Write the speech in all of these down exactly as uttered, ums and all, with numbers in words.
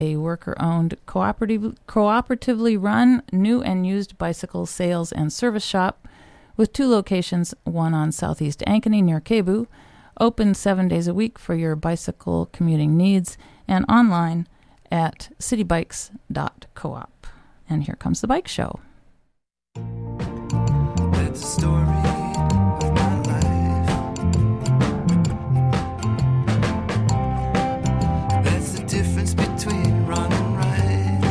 a worker-owned, cooperative, cooperatively run, new and used bicycle sales and service shop with two locations, one on Southeast Ankeny near Cebu, open seven days a week for your bicycle commuting needs, and online at city bikes dot coop. And here comes the Bike Show. That's a story of my life. That's the difference between wrong and right.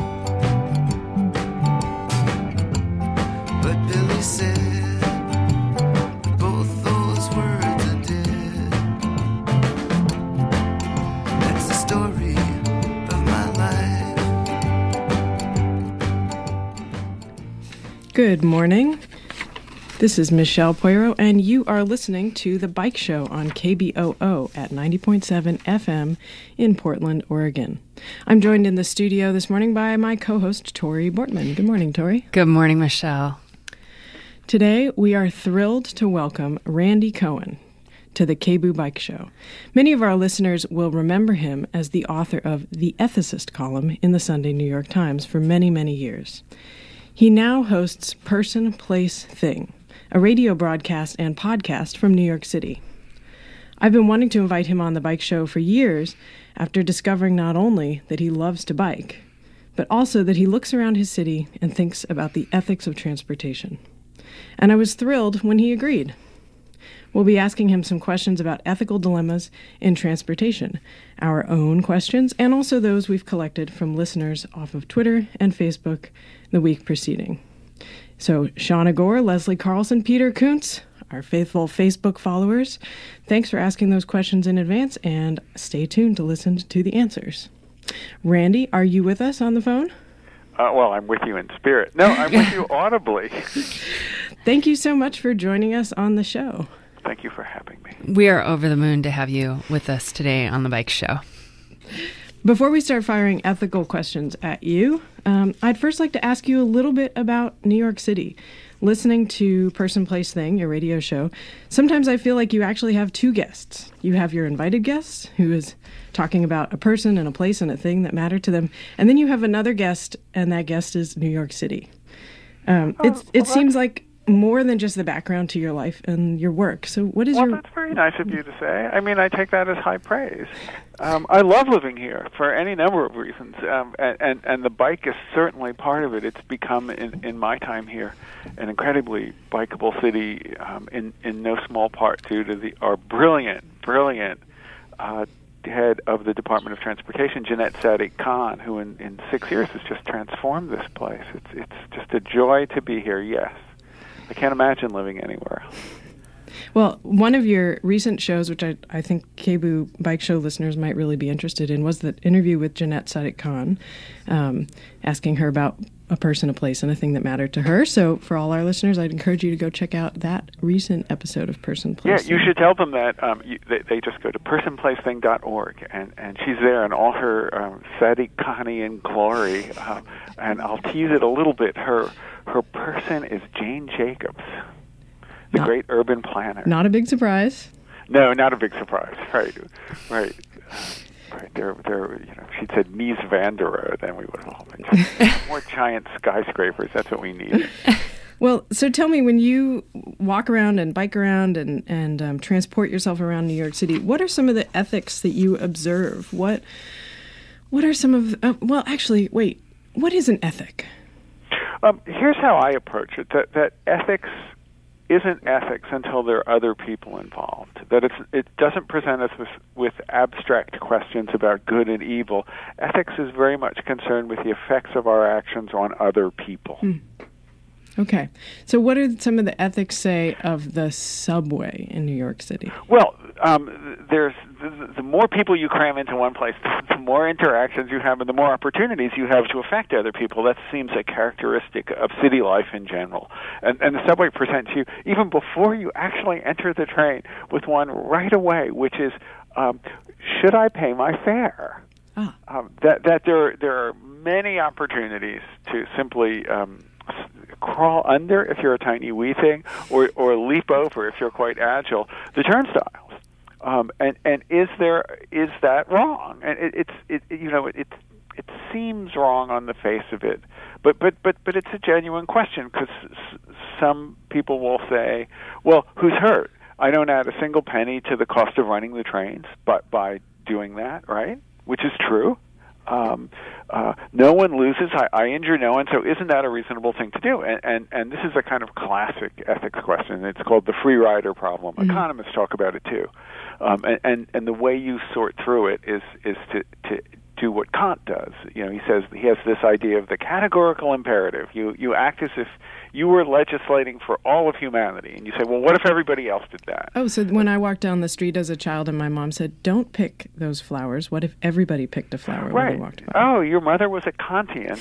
But Billy said that both those words are dead. That's the story of my life. Good morning. This is Michelle Poirot, and you are listening to The Bike Show on K B O O at ninety point seven F M in Portland, Oregon. I'm joined in the studio this morning by my co-host, Tori Bortman. Good morning, Tori. Good morning, Michelle. Today, we are thrilled to welcome Randy Cohen to the K B O O Bike Show. Many of our listeners will remember him as the author of the Ethicist column in the Sunday New York Times for many, many years. He now hosts Person, Place, Thing, a radio broadcast and podcast from New York City. I've been wanting to invite him on the Bike Show for years after discovering not only that he loves to bike, but also that he looks around his city and thinks about the ethics of transportation. And I was thrilled when he agreed. We'll be asking him some questions about ethical dilemmas in transportation, our own questions, and also those we've collected from listeners off of Twitter and Facebook the week preceding. So, Shauna Gore, Leslie Carlson, Peter Kuntz, our faithful Facebook followers, thanks for asking those questions in advance, and stay tuned to listen to the answers. Randy, are you with us on the phone? Uh, well, I'm with you in spirit. No, I'm with you audibly. Thank you so much for joining us on the show. Thank you for having me. We are over the moon to have you with us today on the Bike Show. Before we start firing ethical questions at you, um, I'd first like to ask you a little bit about New York City. Listening to Person, Place, Thing, your radio show, sometimes I feel like you actually have two guests. You have your invited guest, who is talking about a person and a place and a thing that matter to them, and then you have another guest, and that guest is New York City. Um, oh, it's, it well, seems like more than just the background to your life and your work. So what is well, your... Well, that's very nice of you to say. I mean, I take that as high praise. Um, I love living here for any number of reasons, um, and, and, and the bike is certainly part of it. It's become, in, in my time here, an incredibly bikeable city, um, in, in no small part due to the our brilliant, brilliant uh, head of the Department of Transportation, Jeanette Sadiq Khan, who in, in six years has just transformed this place. It's, it's just a joy to be here, yes. I can't imagine living anywhere else. Well, one of your recent shows, which I, I think K B O O Bike Show listeners might really be interested in, was the interview with Jeanette Sadiq Khan, um, asking her about a person, a place, and a thing that mattered to her. So for all our listeners, I'd encourage you to go check out that recent episode of Person, Place, Thing. Yeah, you should tell them that um, you, they, they just go to person place thing dot org, and, and she's there in all her um, Sadiq Khanian glory. Uh, and I'll tease it a little bit. Her her person is Jane Jacobs, the not, great urban planner. Not a big surprise. No, not a big surprise. Right, right, uh, right. There, there. You know, if she'd said Mies van der Rohe, then we would have all been more giant skyscrapers. That's what we need. Well, so tell me, when you walk around and bike around and and um, transport yourself around New York City, what are some of the ethics that you observe? What What are some of? Uh, well, actually, wait. What is an ethic? Um, here's how I approach it: that that ethics isn't ethics until there are other people involved. That it's it doesn't present us with with abstract questions about good and evil. Ethics is very much concerned with the effects of our actions on other people. Hmm. Okay. So what are some of the ethics, say, of the subway in New York City? Well, um, there's the, the more people you cram into one place, the more interactions you have and the more opportunities you have to affect other people. That seems a characteristic of city life in general. And, and the subway presents you, even before you actually enter the train, with one right away, which is, um, should I pay my fare? Ah. Um, that that there, there are many opportunities to simply... Um, crawl under if you're a tiny wee thing, or or leap over if you're quite agile, the turnstiles. Um, and and is there is that wrong? And it, it's it, you know it seems wrong on the face of it, but but but but it's a genuine question because s- some people will say, "Well, who's hurt? I don't add a single penny to the cost of running the trains, but by doing that, right?" Which is true. Um, uh, no one loses. I, I injure no one. So isn't that a reasonable thing to do? And, and and this is a kind of classic ethics question. It's called the free rider problem. Mm-hmm. Economists talk about it too. Um, and, and and the way you sort through it is is to to do what Kant does. You know, he says he has this idea of the categorical imperative. You you act as if you were legislating for all of humanity, and you say, well, what if everybody else did that? Oh, so when I walked down the street as a child and my mom said, don't pick those flowers, what if everybody picked a flower right. when they walked by? Oh, your mother was a Kantian.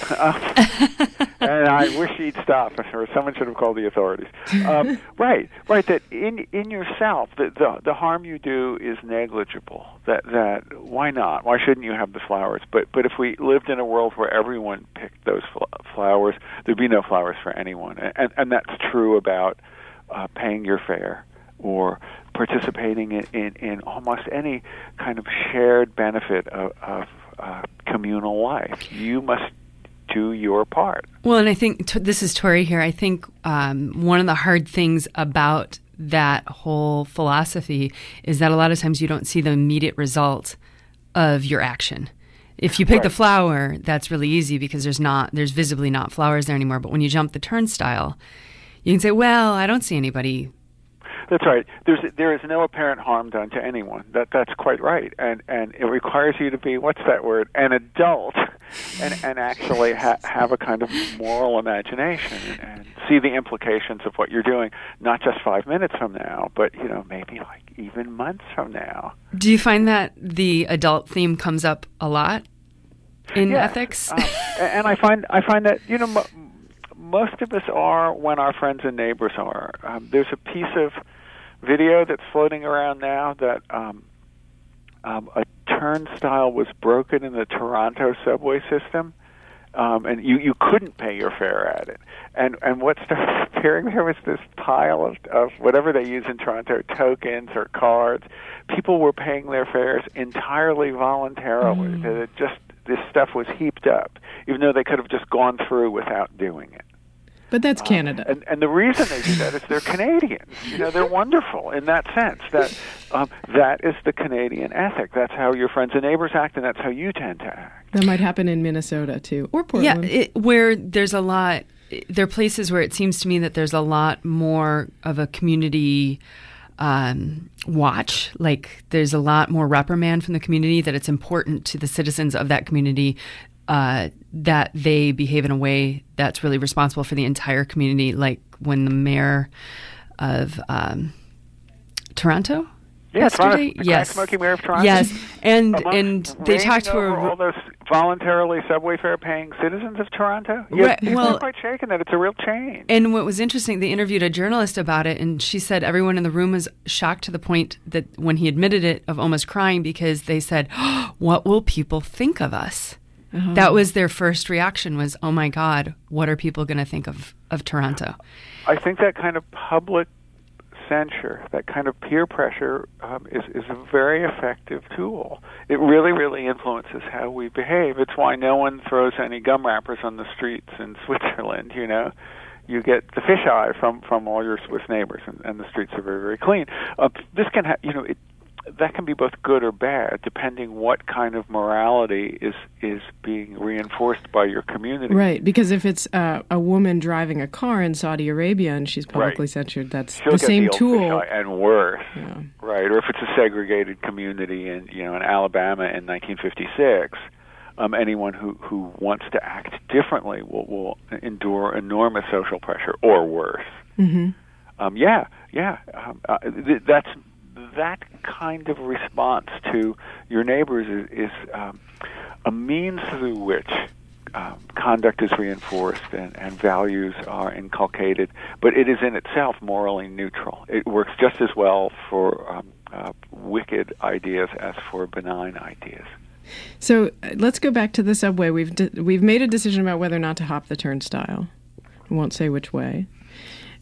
Um, and I wish she'd stop, or someone should have called the authorities. Um, right, right, that in in yourself, the, the the harm you do is negligible. That that why not? Why shouldn't you have the flowers? But but if we lived in a world where everyone picked those fl- flowers, there'd be no flowers for anyone. And, and that's true about uh, paying your fare or participating in, in, in almost any kind of shared benefit of, of uh, communal life. You must do your part. Well, and I think, t- this is Tori here, I think um, one of the hard things about that whole philosophy is that a lot of times you don't see the immediate result of your action. If you pick right. the flower, that's really easy because there's not, there's visibly not flowers there anymore. But when you jump the turnstile, you can say, well, I don't see anybody. That's right. There's there is no apparent harm done to anyone. That that's quite right. And and it requires you to be, what's that word, an adult, and and actually ha- have a kind of moral imagination and, and see the implications of what you're doing, not just five minutes from now, but you know maybe like even months from now. Do you find that the adult theme comes up a lot in yeah. ethics? Um, and I find I find that you know. Mo- Most of us are when our friends and neighbors are. Um, there's a piece of video that's floating around now that um, um, a turnstile was broken in the Toronto subway system, um, and you, you couldn't pay your fare at it. And and what started appearing there was this pile of, of whatever they use in Toronto, tokens or cards. People were paying their fares entirely voluntarily. Mm. That it just this stuff was heaped up, even though they could have just gone through without doing it. But that's Canada. Um, and, and the reason they do that is they're Canadians. You know, they're wonderful in that sense. That um, that is the Canadian ethic. That's how your friends and neighbors act, and that's how you tend to act. That might happen in Minnesota, too, or Portland. Yeah, it, where there's a lot, there are places where it seems to me that there's a lot more of a community um, watch. Like there's a lot more reprimand from the community, that it's important to the citizens of that community uh, that they behave in a way that's really responsible for the entire community. Like when the mayor of um, Toronto, Yeah, yesterday, Toronto, the yes, crack-smoking mayor of Toronto. yes, and Amongst and they talked to over her. all those voluntarily subway fare paying citizens of Toronto. You're, Right, you're well- quite shaken that it's a real change. And what was interesting, they interviewed a journalist about it, and she said everyone in the room was shocked to the point that when he admitted it, of almost crying, because they said, oh, what will people think of us? Uh-huh. That was their first reaction, was, oh my God, what are people going to think of, of Toronto? I think that kind of public censure, that kind of peer pressure, um, is, is a very effective tool. It really, really influences how we behave. It's why no one throws any gum wrappers on the streets in Switzerland, you know. You get the fisheye from, from all your Swiss neighbors, and, and the streets are very, very clean. Uh, this can, ha- you know, it, that can be both good or bad, depending what kind of morality is is being reinforced by your community. Right, because if it's uh, a woman driving a car in Saudi Arabia and she's publicly Right. censured, that's She'll the get same the old tool. fisheye, and worse. Yeah. Right, or if it's a segregated community in you know in Alabama in nineteen fifty-six, um, anyone who, who wants to act differently will will endure enormous social pressure, or worse. Mm-hmm. Um, yeah, yeah, um, uh, th- that's that kind of response to your neighbors is, is um, a means through which um, conduct is reinforced and, and values are inculcated, but it is in itself morally neutral. It works just as well for um, uh, wicked ideas as for benign ideas. So uh, let's go back to the subway. We've de- we've made a decision about whether or not to hop the turnstile. I won't say which way.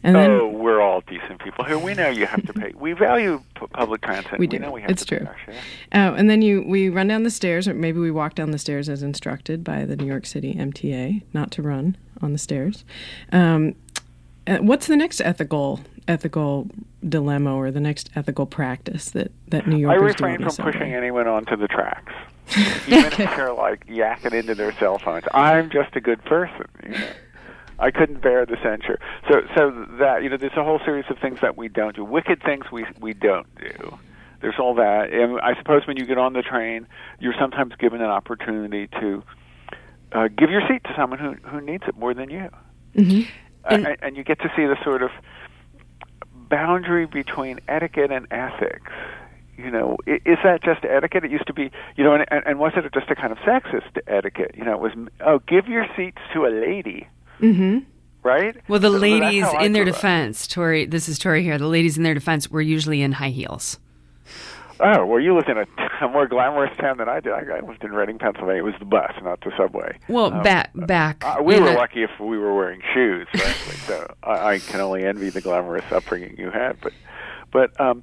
And then, oh, we're all decent people here. We know you have to pay. We value p- public transit. We do. know we have It's to true. pay our share. uh, and then you we run down the stairs, or maybe we walk down the stairs as instructed by the New York City M T A, not to run on the stairs. Um, uh, what's the next ethical ethical dilemma or the next ethical practice that, that New I Yorkers do on refrain the from subway? pushing anyone onto the tracks, even if they're like yakking into their cell phones. I'm just a good person, you know. I couldn't bear the censure. So, so that you know, there's a whole series of things that we don't do. Wicked things we we don't do. There's all that. And I suppose when you get on the train, you're sometimes given an opportunity to uh, give your seat to someone who who needs it more than you, Mm-hmm. and, and, and you get to see the sort of boundary between etiquette and ethics. You know, i- is that just etiquette? It used to be, you know, and, and was it just a kind of sexist etiquette? You know, it was, oh, give your seats to a lady, Mm-hmm. right? Well, the So- so that's ladies, how I in their grew up. defense, Tori, this is Tori here, the ladies in their defense were usually in high heels. Oh, well, you lived in a, a more glamorous town than I did. I, I lived in Reading, Pennsylvania. It was the bus, not the subway. Well, Um, back, back. Uh, we in were a- lucky if we were wearing shoes, frankly. So I, I can only envy the glamorous upbringing you had. But, but um,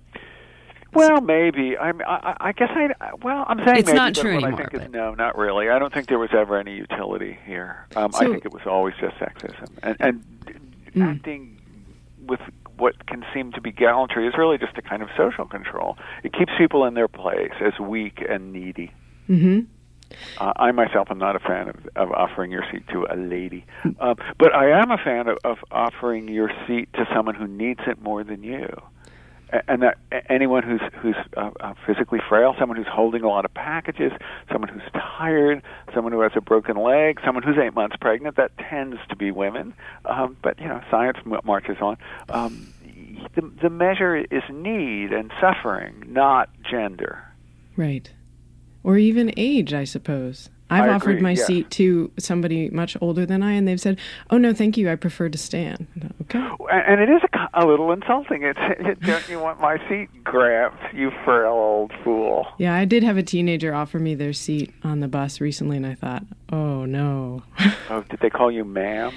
well, maybe. I, I, I guess I. Well, I'm saying It's maybe, not but true what anymore, I think but- is no, not really. I don't think there was ever any utility here. Um, I So- think it was always just sexism and, and Mm. acting with what can seem to be gallantry is really just a kind of social control. It keeps people in their place as weak and needy. Mm-hmm. Uh, I myself am not a fan of, of offering your seat to a lady, um, but I am a fan of, of offering your seat to someone who needs it more than you, A- and that a- anyone who's who's uh, uh, physically frail, someone who's holding a lot of packages, someone who's tired, someone who has a broken leg, someone who's eight months pregnant. That tends to be women, um, but you know, science m- marches on. Um, the, the measure is need and suffering, not gender. Right. Or even age, I suppose. I've I offered agree, my yes. seat to somebody much older than I, and they've said, "Oh no, thank you. I prefer to stand." Okay. And, and it is a, co- a little insulting. It's, it, don't you want my seat, Gramps, you frail old fool? Yeah, I did have a teenager offer me their seat on the bus recently, and I thought, "Oh no." Oh, did they call you ma'am?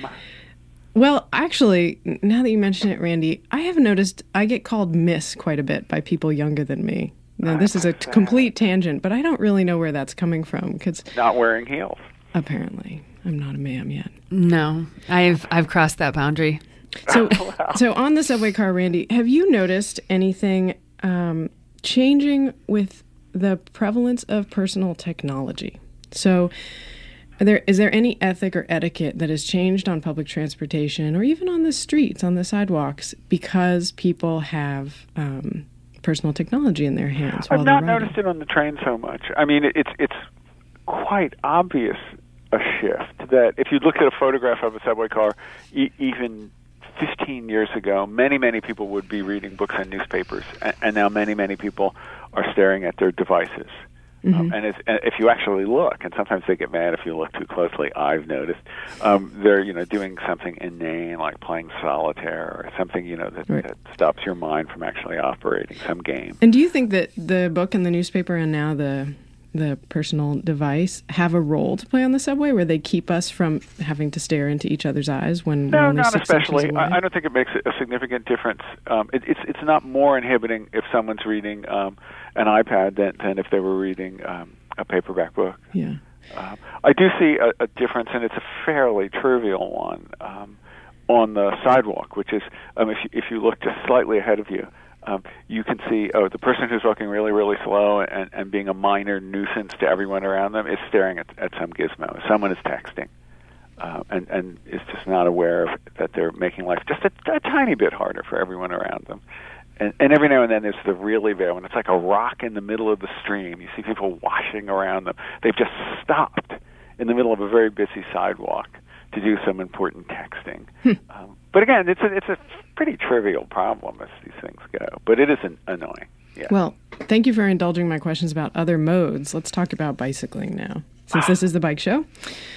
Well, actually, n- now that you mention it, Randy, I have noticed I get called Miss quite a bit by people younger than me. Now, this is a t- complete tangent, but I don't really know where that's coming from because Not wearing heels. apparently I'm not a ma'am yet. No, I've I've crossed that boundary. So, so on the subway car, Randy, have you noticed anything um, changing with the prevalence of personal technology? So, are there is there any ethic or etiquette that has changed on public transportation or even on the streets, on the sidewalks, because people have um, personal technology in their hands while I've they're not riding? noticed it on the train so much. I mean, it, it's it's quite obvious a shift that if you look at a photograph of a subway car, e- even fifteen years ago, many, many people would be reading books and newspapers, and, and now many, many people are staring at their devices. Mm-hmm. Um, and, it's, and if you actually look, and sometimes they get mad if you look too closely, I've noticed, um, they're you know doing something inane like playing solitaire or something you know that, Right. that stops your mind from actually operating some game. And do you think that the book and the newspaper and now the the personal device have a role to play on the subway where they keep us from having to stare into each other's eyes when we're No, only not six especially. inches away? I, I don't think it makes a significant difference. Um, it, it's it's not more inhibiting if someone's reading um, an iPad than, than if they were reading um, a paperback book. Yeah. Um, I do see a, a difference, and it's a fairly trivial one um, on the sidewalk, which is um, if you, if you look just slightly ahead of you, um, you can see oh the person who's walking really really slow and, and being a minor nuisance to everyone around them is staring at, at some gizmo. Someone is texting. Uh, and, and is just not aware of that they're making life just a, a tiny bit harder for everyone around them. And, and every now and then there's the really bad one. It's like a rock in the middle of the stream. You see people washing around them. They've just stopped in the middle of a very busy sidewalk to do some important texting. um, but again, it's a, it's a pretty trivial problem as these things go. But it is an, annoying. Yeah. Well, thank you for indulging my questions about other modes. Let's talk about bicycling now, since this is the bike show.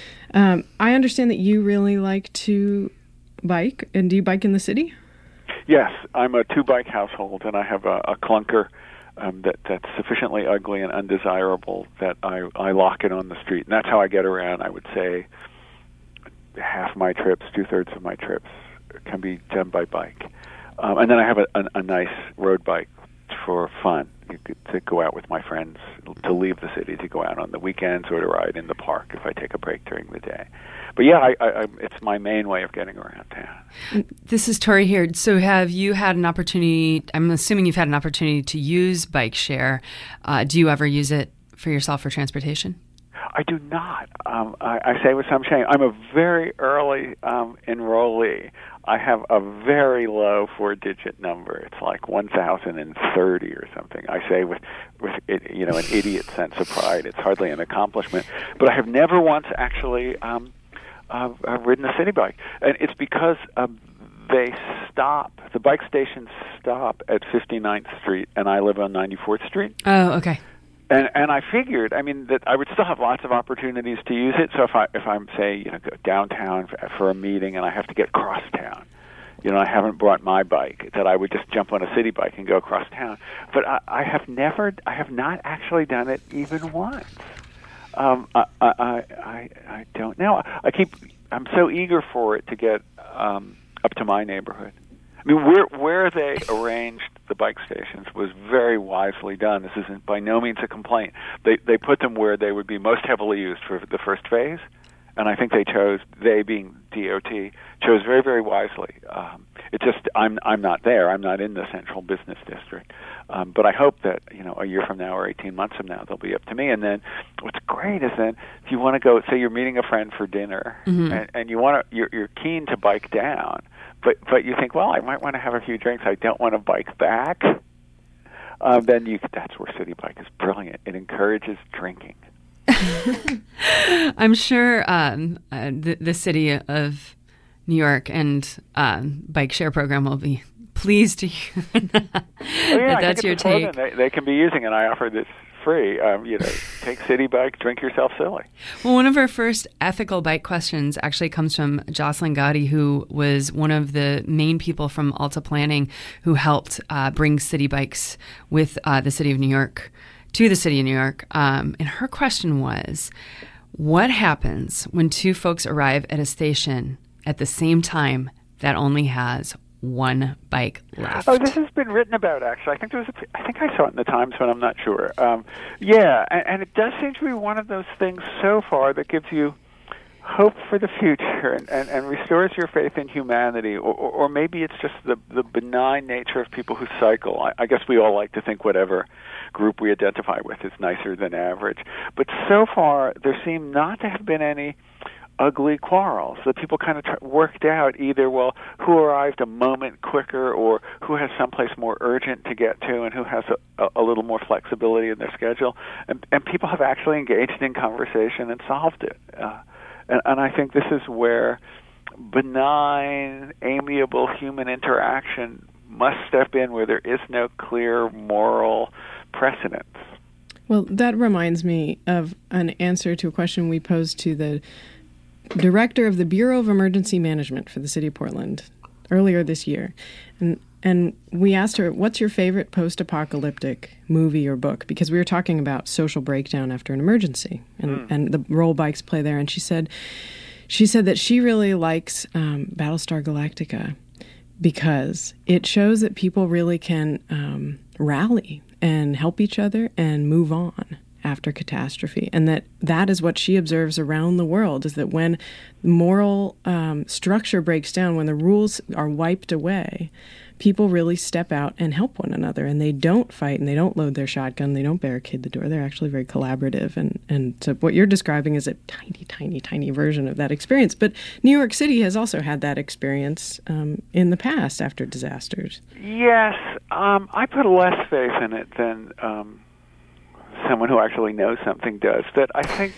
Um, I understand that you really like to bike. And do you bike in the city? Yes, I'm a two-bike household, and I have a, a clunker um, that, that's sufficiently ugly and undesirable that I, I lock it on the street. And that's how I get around, I would say, half my trips, two-thirds of my trips can be done by bike. Um, and then I have a, a, a nice road bike for fun, you could, to go out with my friends, to leave the city, to go out on the weekends or to ride in the park if I take a break during the day. But yeah, I, I, I, it's my main way of getting around town. This is Tori here. So have you had an opportunity, I'm assuming you've had an opportunity to use bike share. Uh, do you ever use it for yourself for transportation? I do not. Um, I, I say with some shame, I'm a very early um, enrollee. I have a very low four-digit number. It's like one thousand thirty or something. I say with, with it, you know, an idiot sense of pride. It's hardly an accomplishment. But I have never once actually um, uh, uh, ridden a city bike. And it's because uh, they stop, the bike stations stop at fifty-ninth Street, and I live on ninety-fourth Street. Oh, okay. And and I figured, I mean, that I would still have lots of opportunities to use it. So if I if I'm say you know go downtown for, for a meeting and I have to get across town, you know, I haven't brought my bike, that I would just jump on a city bike and go across town. But I, I have never, I have not actually done it even once. Um, I, I I I don't know. I keep, I'm so eager for it to get um, up to my neighborhood. I mean, where where they arranged the bike stations was very wisely done. This isn't by no means a complaint. They they put them where they would be most heavily used for the first phase, and I think they chose, they being D O T, chose very, very wisely. Um, it just, I'm I'm not there. I'm not in the central business district. Um, but I hope that, you know, a year from now or eighteen months from now, they'll be up to me. And then what's great is then if you want to go, say you're meeting a friend for dinner, mm-hmm. and, and you want to, you're, you're keen to bike down, but but you think, well, I might want to have a few drinks. I don't want to bike back. Um, then you, that's where City Bike is brilliant. It encourages drinking. I'm sure um, uh, the, the city of New York and um, bike share program will be pleased to hear that, oh, yeah, that that's your take. They, they can be using it. I offer this free. Um, you know, take City Bike, drink yourself silly. Well, one of our first ethical bike questions actually comes from Jocelyn Gotti, who was one of the main people from Alta Planning who helped uh, bring city bikes with uh, the city of New York to the city of New York. Um, and her question was, what happens when two folks arrive at a station at the same time that only has one bike left? Oh, this has been written about, actually. I think there was a, I think I saw it in the Times, but I'm not sure. Um, yeah, and, and it does seem to be one of those things so far that gives you hope for the future and, and, and restores your faith in humanity, or, or, or maybe it's just the, the benign nature of people who cycle. I, I guess we all like to think whatever group we identify with is nicer than average. But so far, there seem not to have been any ugly quarrels. The people kind of t- worked out either, well, who arrived a moment quicker or who has someplace more urgent to get to and who has a, a, a little more flexibility in their schedule. And, and people have actually engaged in conversation and solved it. Uh, and, and I think this is where benign, amiable human interaction must step in, where there is no clear moral precedence. Well, that reminds me of an answer to a question we posed to the director of the Bureau of Emergency Management for the city of Portland earlier this year. And and we asked her, what's your favorite post-apocalyptic movie or book? Because we were talking about social breakdown after an emergency and, mm. and the role bikes play there. And she said she said that she really likes um, Battlestar Galactica because it shows that people really can um, rally and help each other and move on after catastrophe. And that that is what she observes around the world, is that when moral um, structure breaks down, when the rules are wiped away, people really step out and help one another. And they don't fight and they don't load their shotgun. They don't barricade the door. They're actually very collaborative. And, and so what you're describing is a tiny, tiny, tiny version of that experience. But New York City has also had that experience um, in the past after disasters. Yes. Um, I put less faith in it than Um someone who actually knows something does. That I think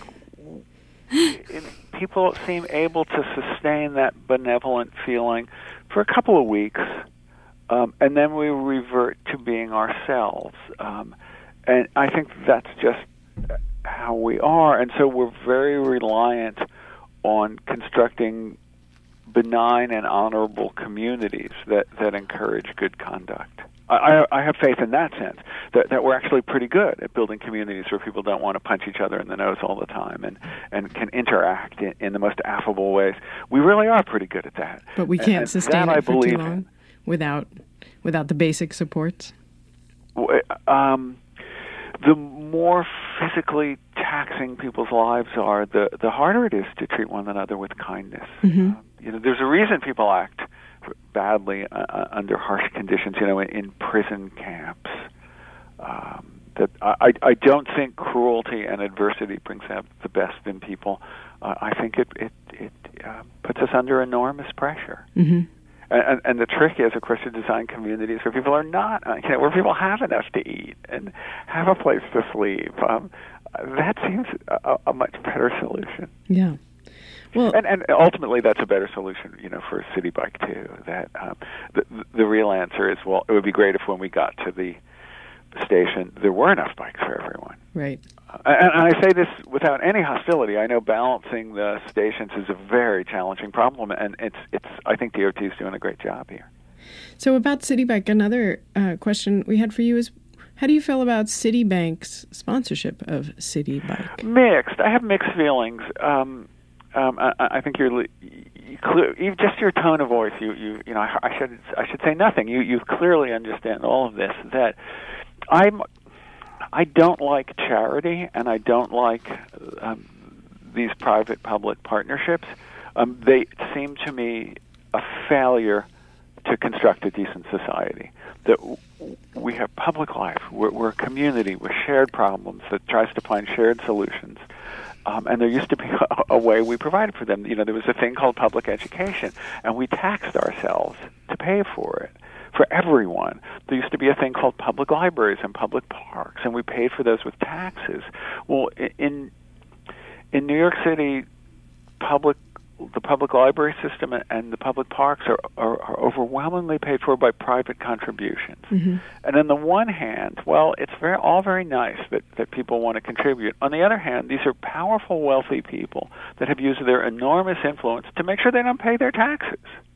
it, people seem able to sustain that benevolent feeling for a couple of weeks, um, and then we revert to being ourselves. Um, and I think that's just how we are. And so we're very reliant on constructing benign and honorable communities that, that encourage good conduct. I, I have faith in that sense that, that we're actually pretty good at building communities where people don't want to punch each other in the nose all the time and, and can interact in, in the most affable ways. We really are pretty good at that. But we And- can't and sustain that I it for too believe long in. without without the basic supports. W- Um, the more physically taxing people's lives are, the, the harder it is to treat one another with kindness. Mhm. Um, you know, there's a reason people act badly uh, under harsh conditions, you know, in, in prison camps. Um, that I, I don't think cruelty and adversity brings out the best in people. Uh, I think it it, it uh, puts us under enormous pressure. Mm-hmm. And, and the trick is, of course, to design communities where people are not, uh, you know, where people have enough to eat and have a place to sleep. Um, that seems a, a much better solution. Yeah. Well, And, and ultimately, that's a better solution, you know, for a city bike too. That um, the the real answer is, well, it would be great if when we got to the station, there were enough bikes for everyone. right. Uh, and, and I say this without any hostility. I know balancing the stations is a very challenging problem, and it's it's. I think D O T is doing a great job here. So about City Bike, another uh, question we had for you is, how do you feel about Citibank's sponsorship of City Bike? Mixed. I have mixed feelings. Um, um, I, I think you're you clear, you, just your tone of voice. You you you know. I, I should I should say nothing. You you clearly understand all of this. That I'm. I don't like charity, and I don't like um, these private-public partnerships. Um, they seem to me a failure to construct a decent society. That w- we have public life. We're, we're a community with shared problems that tries to find shared solutions. Um, and there used to be a, a way we provided for them. You know, there was a thing called public education, and we taxed ourselves to pay for it. For everyone. There used to be a thing called public libraries and public parks, and we paid for those with taxes. Well, in in New York City, public the public library system and the public parks are, are, are overwhelmingly paid for by private contributions. Mm-hmm. And on the one hand, well, it's very all very nice that, that people want to contribute. On the other hand, these are powerful, wealthy people that have used their enormous influence to make sure they don't pay their taxes.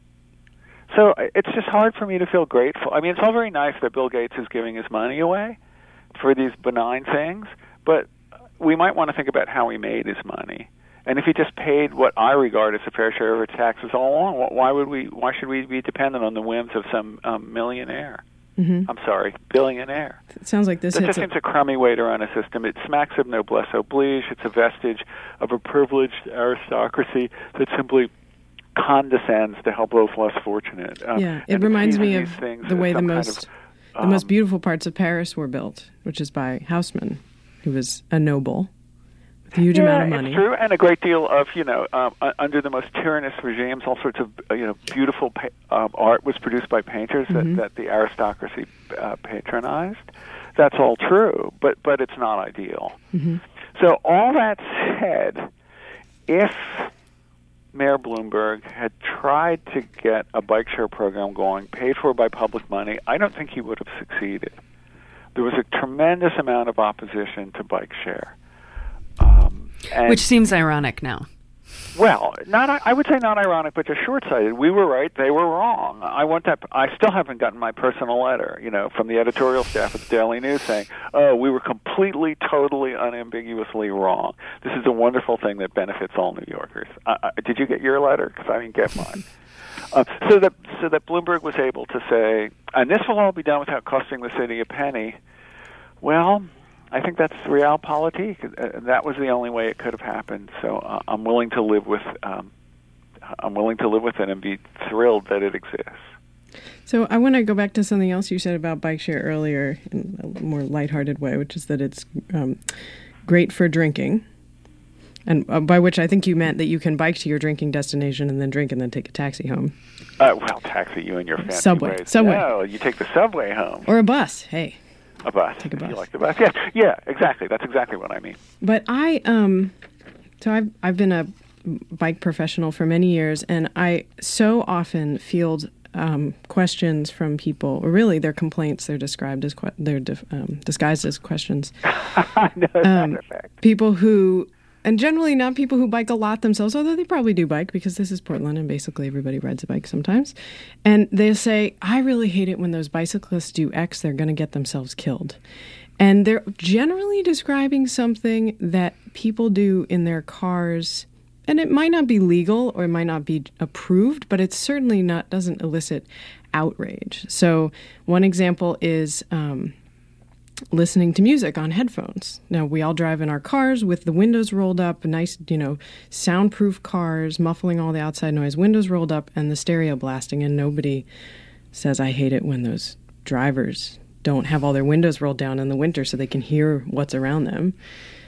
So it's just hard for me to feel grateful. I mean, it's all very nice that Bill Gates is giving his money away for these benign things, but we might want to think about how he made his money. And if he just paid what I regard as a fair share of its taxes all along, why would we? Why should we be dependent on the whims of some um, millionaire? Mm-hmm. I'm sorry, billionaire. It sounds like this That hits just a- seems a crummy way to run a system. It smacks of noblesse oblige. It's a vestige of a privileged aristocracy that simply condescends to help those less fortunate. Um, yeah, it and reminds sees me these of things the as way the some kind most of, the most um, beautiful parts of Paris were built, which is by Haussmann, who was a noble with a huge yeah, amount of money. It's true, and a great deal of, you know, um, uh, under the most tyrannous regimes, all sorts of, uh, you know, beautiful pa- um, art was produced by painters Mhm. that, that the aristocracy uh, patronized. That's all true, but but it's not ideal. Mhm. So all that said, if Mayor Bloomberg had tried to get a bike share program going, paid for by public money, I don't think he would have succeeded. There was a tremendous amount of opposition to bike share. Um, and Which seems ironic now. Well, not I would say not ironic, but just short-sighted. We were right; they were wrong. I want that. I still haven't gotten my personal letter, you know, from the editorial staff at the Daily News saying, "Oh, we were completely, totally, unambiguously wrong. This is a wonderful thing that benefits all New Yorkers." Uh, uh, did you get your letter? Because I didn't get mine. Uh, so that so that Bloomberg was able to say, and this will all be done without costing the city a penny. Well, I think that's realpolitik. Uh, that was the only way it could have happened. So uh, I'm willing to live with. Um, I'm willing to live with it and be thrilled that it exists. So I want to go back to something else you said about bike share earlier in a more lighthearted way, which is that it's um, great for drinking. And uh, by which I think you meant that you can bike to your drinking destination and then drink and then take a taxi home. Uh, well, taxi you and your fancy Subway. ways. Subway. No, you take the subway home. Or a bus, hey. A bus. Take a bus. You like the bus? Yeah, yeah, exactly. That's exactly what I mean. But I, um, so I've, I've been a bike professional for many years, and I so often field um, questions from people, or really they're complaints, they're described as, que- they're dif- um, disguised as questions. I know, as a matter Um, of fact. people who and generally not people who bike a lot themselves, although they probably do bike because this is Portland and basically everybody rides a bike sometimes. And they say, I really hate it when those bicyclists do X, they're going to get themselves killed. And they're generally describing something that people do in their cars, and it might not be legal or it might not be approved, but it's certainly not, doesn't elicit outrage. So one example is um, listening to music on headphones. Now, we all drive in our cars with the windows rolled up, nice, you know, soundproof cars, muffling all the outside noise, windows rolled up, and the stereo blasting, and nobody says, I hate it when those drivers don't have all their windows rolled down in the winter so they can hear what's around them.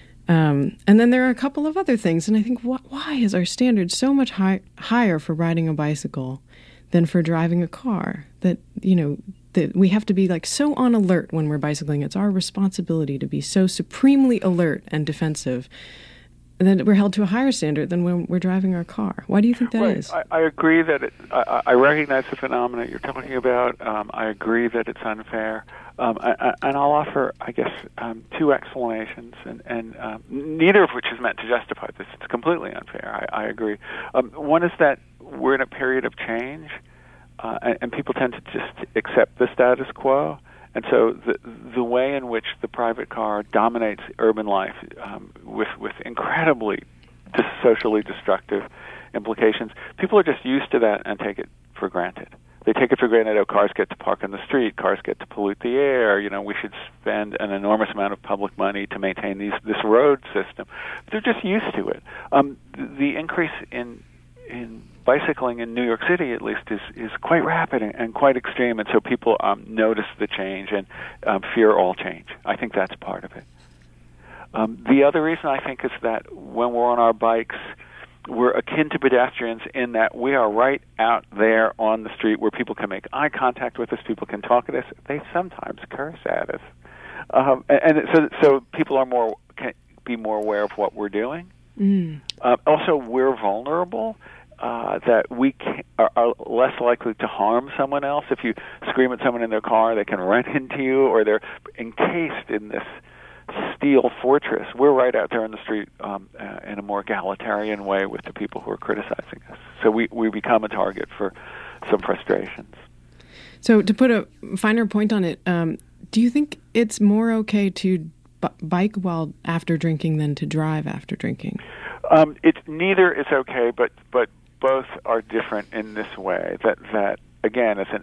Um, and then there are a couple of other things, and I think, wh- why is our standard so much high- higher for riding a bicycle than for driving a car? That, you know, that we have to be like so on alert when we're bicycling. It's our responsibility to be so supremely alert and defensive that we're held to a higher standard than when we're driving our car. Why do you think that right. is? I, I agree that it, I, I recognize the phenomena you're talking about. Um, I agree that it's unfair. Um, I, I, and I'll offer, I guess, um, two explanations, and, and um, neither of which is meant to justify this. It's completely unfair. I, I agree. Um, one is that we're in a period of change, uh, and, and people tend to just accept the status quo. And so the the way in which the private car dominates urban life um, with with incredibly dis- socially destructive implications, people are just used to that and take it for granted. They take it for granted. Oh, cars get to park on the street. Cars get to pollute the air. You know, we should spend an enormous amount of public money to maintain these this road system. They're just used to it. Um, the, the increase in in bicycling in New York City, at least, is, is quite rapid and, and quite extreme, and so people um, notice the change and um, fear all change. I think that's part of it. Um, the other reason, I think, is that when we're on our bikes, we're akin to pedestrians in that we are right out there on the street where people can make eye contact with us, people can talk to us. They sometimes curse at us. Um, and, and so, so people are more can be more aware of what we're doing. Mm. Uh, also, we're vulnerable. Uh, that we can, are, are less likely to harm someone else. If you scream at someone in their car, they can run into you, or they're encased in this steel fortress. We're right out there in the street um, uh, in a more egalitarian way with the people who are criticizing us. So we, we become a target for some frustrations. So to put a finer point on it, um, do you think it's more okay to b- bike while after drinking than to drive after drinking? Um, it's neither is okay, but but both are different in this way. That that again, as an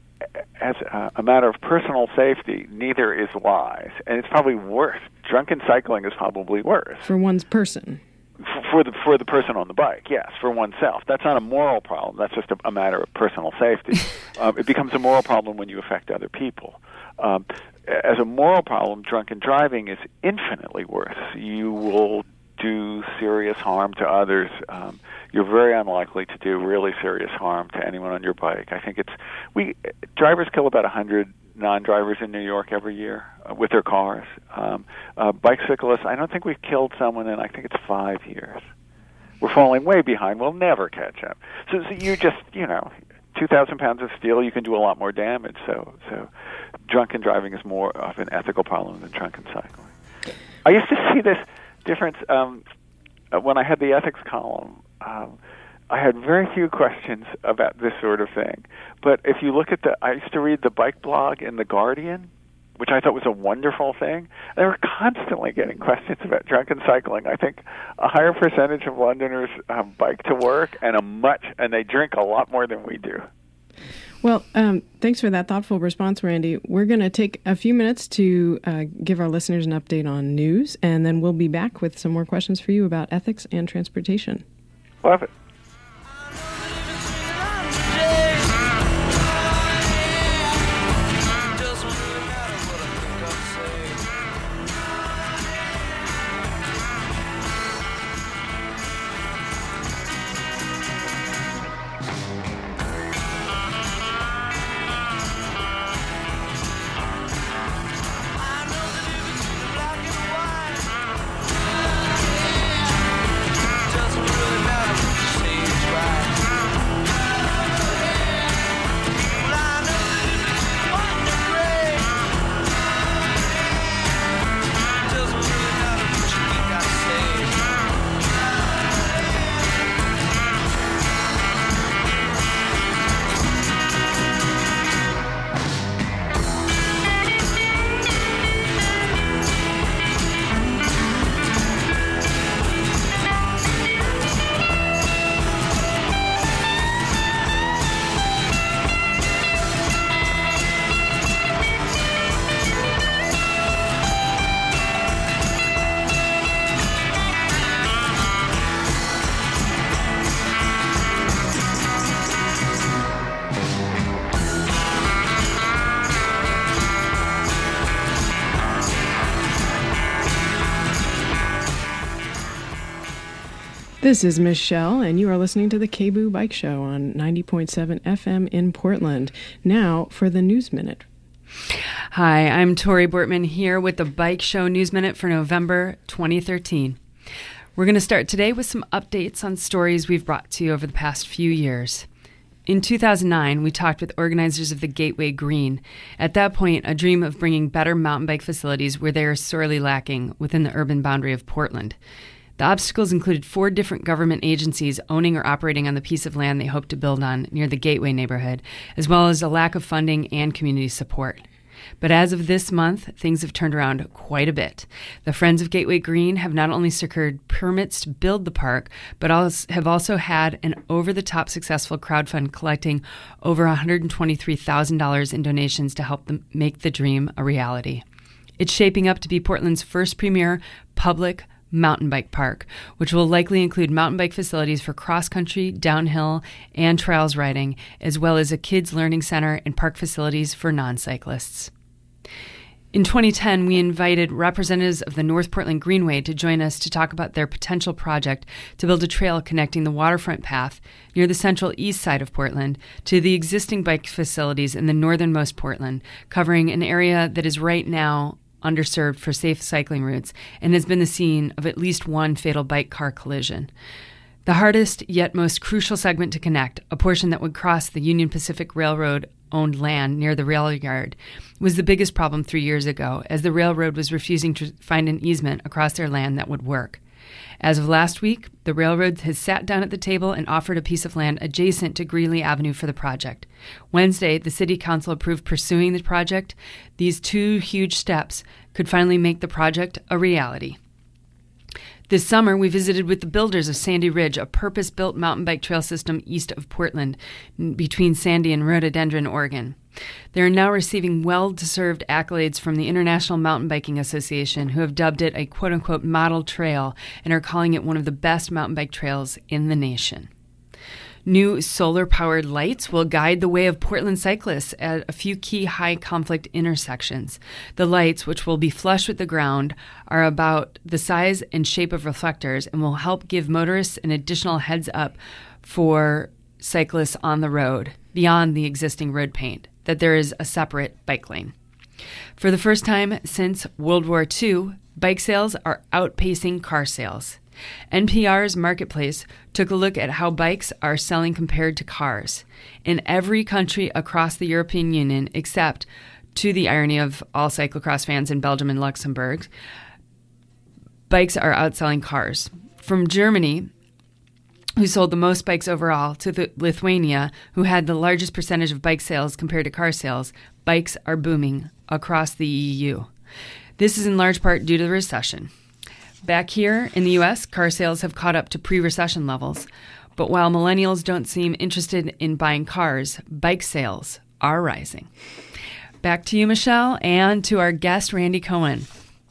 as a, a matter of personal safety, neither is wise, and it's probably worse. Drunken cycling is probably worse for one's person. For the for the person on the bike, yes, for oneself. That's not a moral problem. That's just a, a matter of personal safety. um, it becomes a moral problem when you affect other people. Um, as a moral problem, drunken driving is infinitely worse. You will do serious harm to others. Um, you're very unlikely to do really serious harm to anyone on your bike. I think it's we drivers kill about a hundred non-drivers in New York every year uh, with their cars. Um, uh, bicyclists, I don't think we've killed someone in I think it's five years. We're falling way behind. We'll never catch up. So, so you just you know, two thousand pounds of steel, you can do a lot more damage. So so drunken driving is more of an ethical problem than drunken cycling. I used to see this difference um, when I had the ethics column. Um, I had very few questions about this sort of thing. But if you look at the, I used to read the bike blog in The Guardian, which I thought was a wonderful thing. They were constantly getting questions about drunken cycling. I think a higher percentage of Londoners um, bike to work, and a much, and they drink a lot more than we do. Well, um, thanks for that thoughtful response, Randy. We're going to take a few minutes to uh, give our listeners an update on news, and then we'll be back with some more questions for you about ethics and transportation. Love it. Doesn't really matter what you This is Michelle, and you are listening to the K B O O Bike Show on ninety point seven F M in Portland. Now for the News Minute. Hi, I'm Tori Bortman here with the Bike Show News Minute for November twenty thirteen. We're going to start today with some updates on stories we've brought to you over the past few years. In two thousand nine, we talked with organizers of the Gateway Green. At that point, a dream of bringing better mountain bike facilities where they are sorely lacking within the urban boundary of Portland. The obstacles included four different government agencies owning or operating on the piece of land they hoped to build on near the Gateway neighborhood, as well as a lack of funding and community support. But as of this month, things have turned around quite a bit. The Friends of Gateway Green have not only secured permits to build the park, but also have also had an over-the-top successful crowdfund collecting over one hundred twenty-three thousand dollars in donations to help them make the dream a reality. It's shaping up to be Portland's first premier public mountain bike park, which will likely include mountain bike facilities for cross-country, downhill, and trails riding, as well as a kids' learning center and park facilities for non-cyclists. In twenty ten, we invited representatives of the North Portland Greenway to join us to talk about their potential project to build a trail connecting the waterfront path near the central east side of Portland to the existing bike facilities in the northernmost Portland, covering an area that is right now underserved for safe cycling routes and has been the scene of at least one fatal bike car collision. The hardest yet most crucial segment to connect, a portion that would cross the Union Pacific Railroad owned land near the rail yard, was the biggest problem three years ago, as the railroad was refusing to find an easement across their land that would work. As of last week, the railroad has sat down at the table and offered a piece of land adjacent to Greeley Avenue for the project. Wednesday, the City Council approved pursuing the project. These two huge steps could finally make the project a reality. This summer, we visited with the builders of Sandy Ridge, a purpose-built mountain bike trail system east of Portland, between Sandy and Rhododendron, Oregon. They are now receiving well-deserved accolades from the International Mountain Biking Association, who have dubbed it a quote-unquote model trail and are calling it one of the best mountain bike trails in the nation. New solar-powered lights will guide the way of Portland cyclists at a few key high-conflict intersections. The lights, which will be flush with the ground, are about the size and shape of reflectors and will help give motorists an additional heads-up for cyclists on the road, beyond the existing road paint, that there is a separate bike lane. For the first time since World War Two, bike sales are outpacing car sales. N P R's Marketplace took a look at how bikes are selling compared to cars. In every country across the European Union, except, to the irony of all cyclocross fans in Belgium and Luxembourg, bikes are outselling cars. From Germany, who sold the most bikes overall, to the Lithuania, who had the largest percentage of bike sales compared to car sales, bikes are booming across the E U. This is in large part due to the recession. Back here in the U S, car sales have caught up to pre-recession levels. But while millennials don't seem interested in buying cars, bike sales are rising. Back to you, Michelle, and to our guest, Randy Cohen.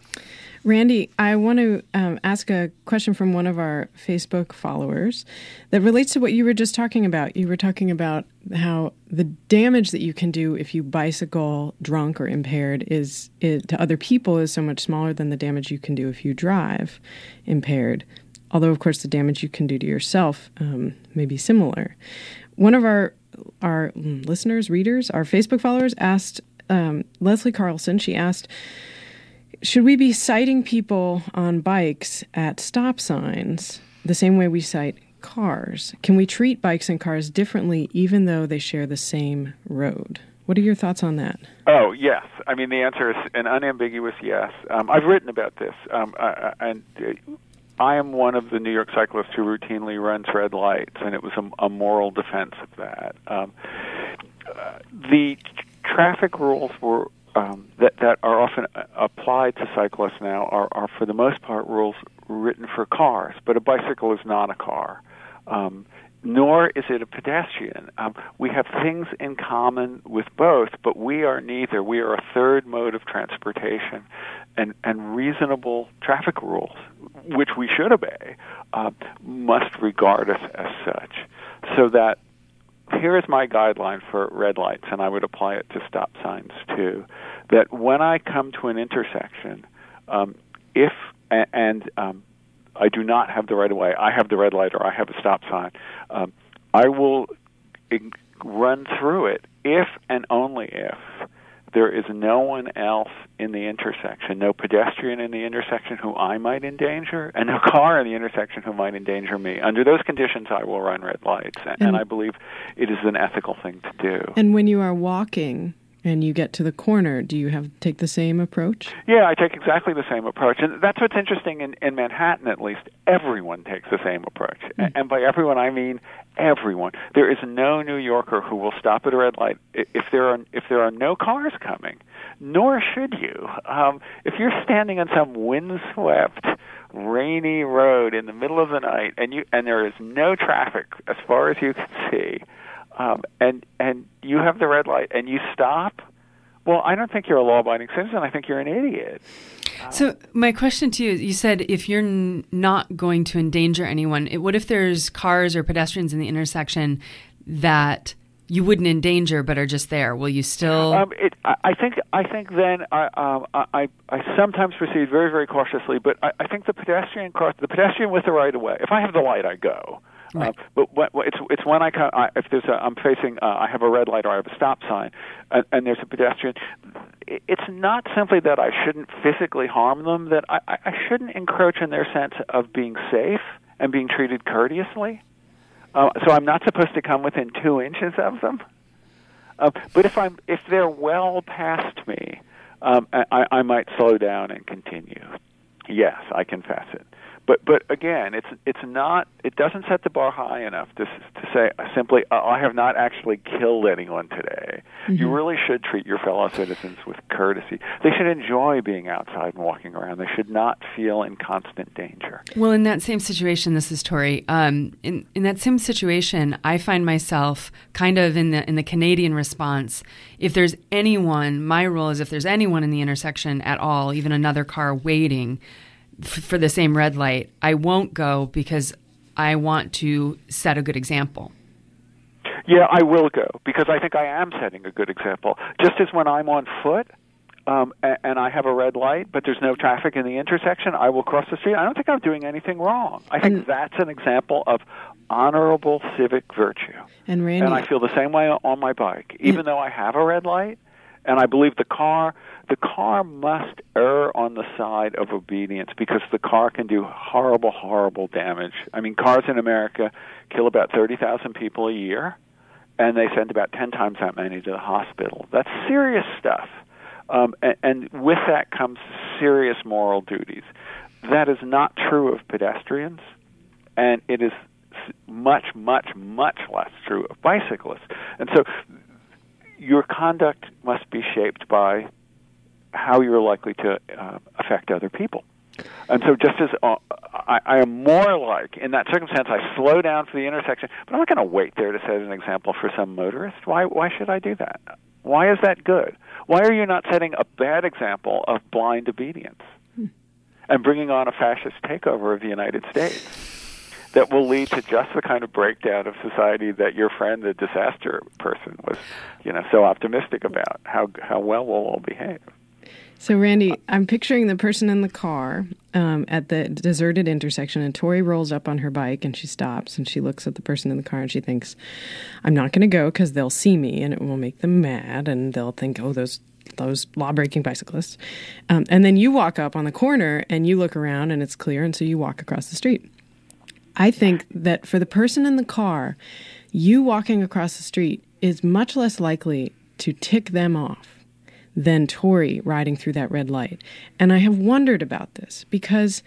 Randy, I want to um, ask a question from one of our Facebook followers that relates to what you were just talking about. You were talking about how the damage that you can do if you bicycle drunk or impaired is it, to other people is so much smaller than the damage you can do if you drive impaired. Although, of course, the damage you can do to yourself um, may be similar. One of our our listeners, readers, our Facebook followers asked, um, Leslie Carlson, she asked, should we be citing people on bikes at stop signs the same way we cite cars? Can we treat bikes and cars differently even though they share the same road? What are your thoughts on that? Oh, yes. I mean, the answer is an unambiguous yes. Um, I've written about this, um, I, I, and I am one of the New York cyclists who routinely runs red lights, and it was a, a moral defense of that. Um, uh, the traffic rules were Um, that, that are often applied to cyclists now are, are, for the most part, rules written for cars. But a bicycle is not a car, um, nor is it a pedestrian. Um, we have things in common with both, but we are neither. We are a third mode of transportation, and, and reasonable traffic rules, which we should obey, uh, must regard us as such. So that here is my guideline for red lights, and I would apply it to stop signs too, that when I come to an intersection, um, if, and um, I do not have the right of way, I have the red light or I have a stop sign, um, I will ig- run through it if and only if there is no one else in the intersection, no pedestrian in the intersection who I might endanger, and no car in the intersection who might endanger me. Under those conditions, I will run red lights, and, and I believe it is an ethical thing to do. And when you are walking and you get to the corner, do you have take the same approach? Yeah, I take exactly the same approach. And that's what's interesting in, in Manhattan, at least. Everyone takes the same approach. Mm. And by everyone, I mean everyone. There is no New Yorker who will stop at a red light if there are if there are no cars coming, nor should you. Um, if you're standing on some windswept, rainy road in the middle of the night and you and there is no traffic as far as you can see, Um, and and you have the red light, and you stop, well, I don't think you're a law-abiding citizen. I think you're an idiot. So my question to you is, you said if you're n- not going to endanger anyone, it, what if there's cars or pedestrians in the intersection that you wouldn't endanger but are just there? Will you still? Um, it, I, I think I think then I, um, I I sometimes proceed very very cautiously, but I, I think the pedestrian cross the pedestrian with the right of way. If I have the light, I go. Right. Uh, but what, what, it's it's when I, come, I if there's a I'm facing uh, I have a red light or I have a stop sign and, and there's a pedestrian. It's not simply that I shouldn't physically harm them, that I, I shouldn't encroach in their sense of being safe and being treated courteously. Uh, so I'm not supposed to come within two inches of them. Uh, but if I'm if they're well past me, um, I, I might slow down and continue. Yes, I confess it. But but again, it's it's not. It doesn't set the bar high enough to to say simply, uh, I have not actually killed anyone today. Mm-hmm. You really should treat your fellow citizens with courtesy. They should enjoy being outside and walking around. They should not feel in constant danger. Well, in that same situation, this is Tori. Um, in in that same situation, I find myself kind of in the in the Canadian response. If there's anyone, my rule is if there's anyone in the intersection at all, even another car waiting for the same red light, I won't go because I want to set a good example. Yeah, I will go because I think I am setting a good example. Just as when I'm on foot um, and, and I have a red light, but there's no traffic in the intersection, I will cross the street. I don't think I'm doing anything wrong. I think and, that's an example of honorable civic virtue. And Randy, and I feel the same way on my bike, even though I have a red light. And I believe the car, the car must err on the side of obedience because the car can do horrible, horrible damage. I mean, cars in America kill about thirty thousand people a year, and they send about ten times that many to the hospital. That's serious stuff. Um, and, and with that comes serious moral duties. That is not true of pedestrians, and it is much, much, much less true of bicyclists. And so your conduct must be shaped by how you're likely to uh, affect other people. And so just as uh, I, I am more like, in that circumstance, I slow down for the intersection, but I'm not going to wait there to set an example for some motorist. Why, why should I do that? Why is that good? Why are you not setting a bad example of blind obedience hmm. and bringing on a fascist takeover of the United States that will lead to just the kind of breakdown of society that your friend, the disaster person, was, you know, so optimistic about how how well we'll all behave. So, Randy, I'm picturing the person in the car um, at the deserted intersection, and Tori rolls up on her bike, and she stops, and she looks at the person in the car, and she thinks, I'm not going to go because they'll see me, and it will make them mad, and they'll think, oh, those those law-breaking bicyclists. Um, and then you walk up on the corner, and you look around, and it's clear, and so you walk across the street. I think that for the person in the car, you walking across the street is much less likely to tick them off than Tori riding through that red light. And I have wondered about this because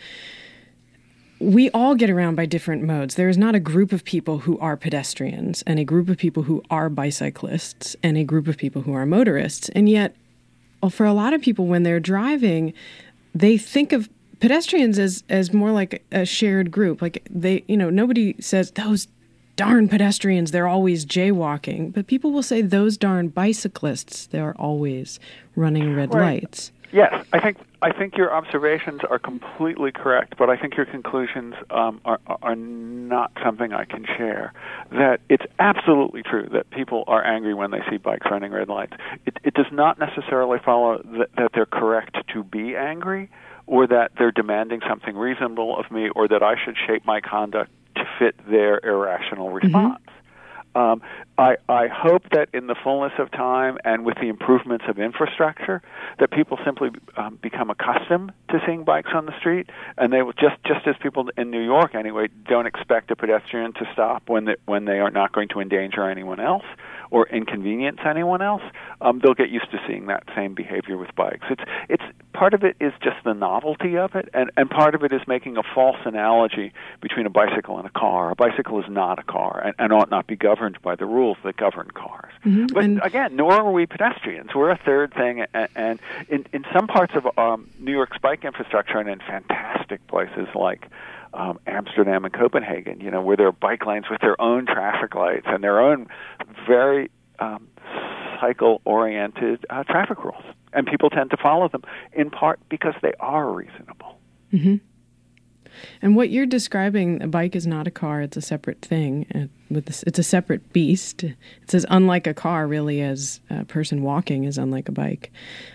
we all get around by different modes. There is not a group of people who are pedestrians and a group of people who are bicyclists and a group of people who are motorists. And yet, well, for a lot of people, when they're driving, they think of pedestrians as, as more like a shared group. Like they, you know, nobody says those darn pedestrians, they're always jaywalking. But people will say those darn bicyclists, they're always running red right. lights. Yes, I think I think your observations are completely correct, but I think your conclusions um, are are not something I can share. That it's absolutely true that people are angry when they see bikes running red lights. It, it does not necessarily follow that, that they're correct to be angry, or that they're demanding something reasonable of me, or that I should shape my conduct to fit their irrational response. Mm-hmm. Um, I, I hope that in the fullness of time and with the improvements of infrastructure, that people simply um, become accustomed to seeing bikes on the street, and they will just just as people in New York anyway don't expect a pedestrian to stop when they, when they are not going to endanger anyone else or inconvenience anyone else. Um, they'll get used to seeing that same behavior with bikes. It's it's part of it is just the novelty of it, and, and part of it is making a false analogy between a bicycle and a car. A bicycle is not a car and, and ought not be governed by the rules that govern cars. Mm-hmm. But and again, nor are we pedestrians. We're a third thing, and, and in, in some parts of um, New York's bike infrastructure and in fantastic places like um, Amsterdam and Copenhagen, you know, where there are bike lanes with their own traffic lights and their own very um, cycle-oriented uh, traffic rules. And people tend to follow them, in part because they are reasonable. Mm-hmm. And what you're describing, a bike is not a car, it's a separate thing. Uh, with this, it's a separate beast. It's as unlike a car, really, as a person walking is unlike a bike.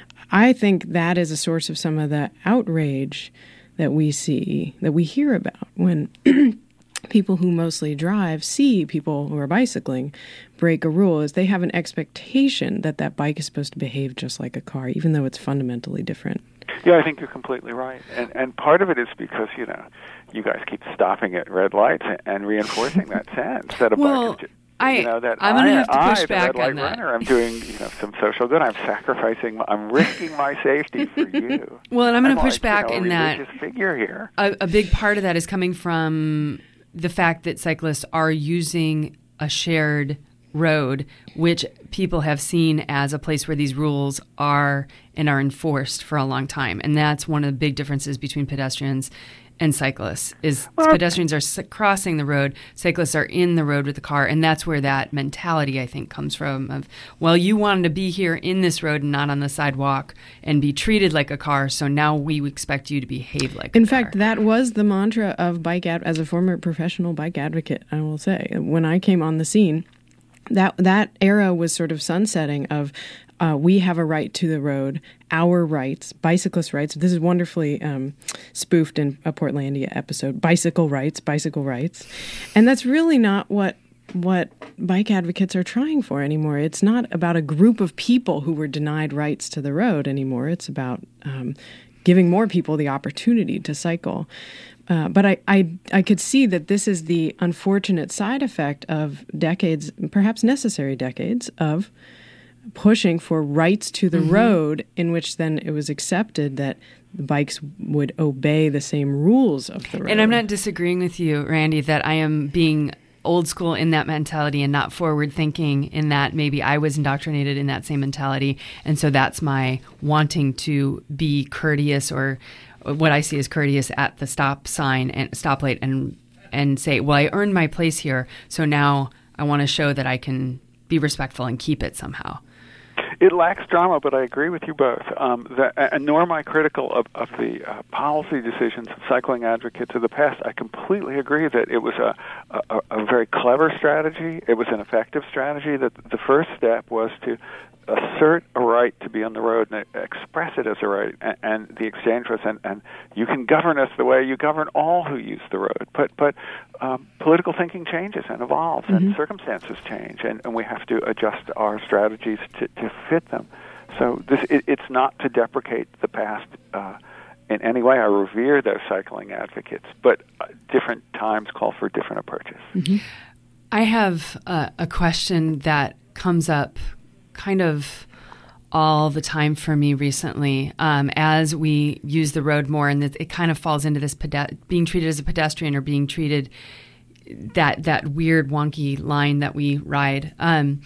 I think that is a source of some of the outrage that we see, that we hear about when people who mostly drive see people who are bicycling break a rule, is they have an expectation that that bike is supposed to behave just like a car, even though it's fundamentally different. Yeah, I think you're completely right. And and part of it is because, you know, you guys keep stopping at red lights and, and reinforcing that sense that a well, bike is, I, you know, that I'm going to have to push I, back the red on light that. runner, I'm doing, you know, some social good. I'm sacrificing, I'm risking my safety for you. Well, and I'm going to push like, back you know, in that figure here. A, a big part of that is coming from the fact that cyclists are using a shared road, which people have seen as a place where these rules are and are enforced for a long time. And that's one of the big differences between pedestrians and cyclists, is well, pedestrians are c- crossing the road, cyclists are in the road with the car, and that's where that mentality, I think, comes from of, well, you wanted to be here in this road and not on the sidewalk and be treated like a car, so now we expect you to behave like in a fact, car. That was the mantra of bike ad- as a former professional bike advocate, I will say. When I came on the scene, that that era was sort of sunsetting of uh, we have a right to the road, our rights, bicyclist rights. This is wonderfully um, spoofed in a Portlandia episode, bicycle rights, bicycle rights. And that's really not what what bike advocates are trying for anymore. It's not about a group of people who were denied rights to the road anymore. It's about um, giving more people the opportunity to cycle. Uh, but I, I I could see that this is the unfortunate side effect of decades, perhaps necessary decades, of pushing for rights to the mm-hmm. road, in which then it was accepted that the bikes would obey the same rules of the road. And I'm not disagreeing with you, Randy, that I am being old school in that mentality and not forward thinking in that maybe I was indoctrinated in that same mentality. And so that's my wanting to be courteous, or what I see as courteous at the stop sign and stoplight, and and say, well, I earned my place here, so now I want to show that I can be respectful and keep it somehow. It lacks drama, but I agree with you both. Um, that, and nor am I critical of, of the uh, policy decisions of cycling advocates of the past. I completely agree that it was a, a, a very clever strategy. It was an effective strategy. That the first step was to assert a right to be on the road and express it as a right, and, and the exchange was, and, and you can govern us the way you govern all who use the road. But but um, political thinking changes and evolves, mm-hmm. and circumstances change, and, and we have to adjust our strategies to, to fit them. So this it, it's not to deprecate the past uh, in any way. I revere those cycling advocates, but uh, different times call for different approaches. Mm-hmm. I have uh, a question that comes up kind of all the time for me recently, um, as we use the road more, and it kind of falls into this pede- being treated as a pedestrian, or being treated that that weird wonky line that we ride. Um,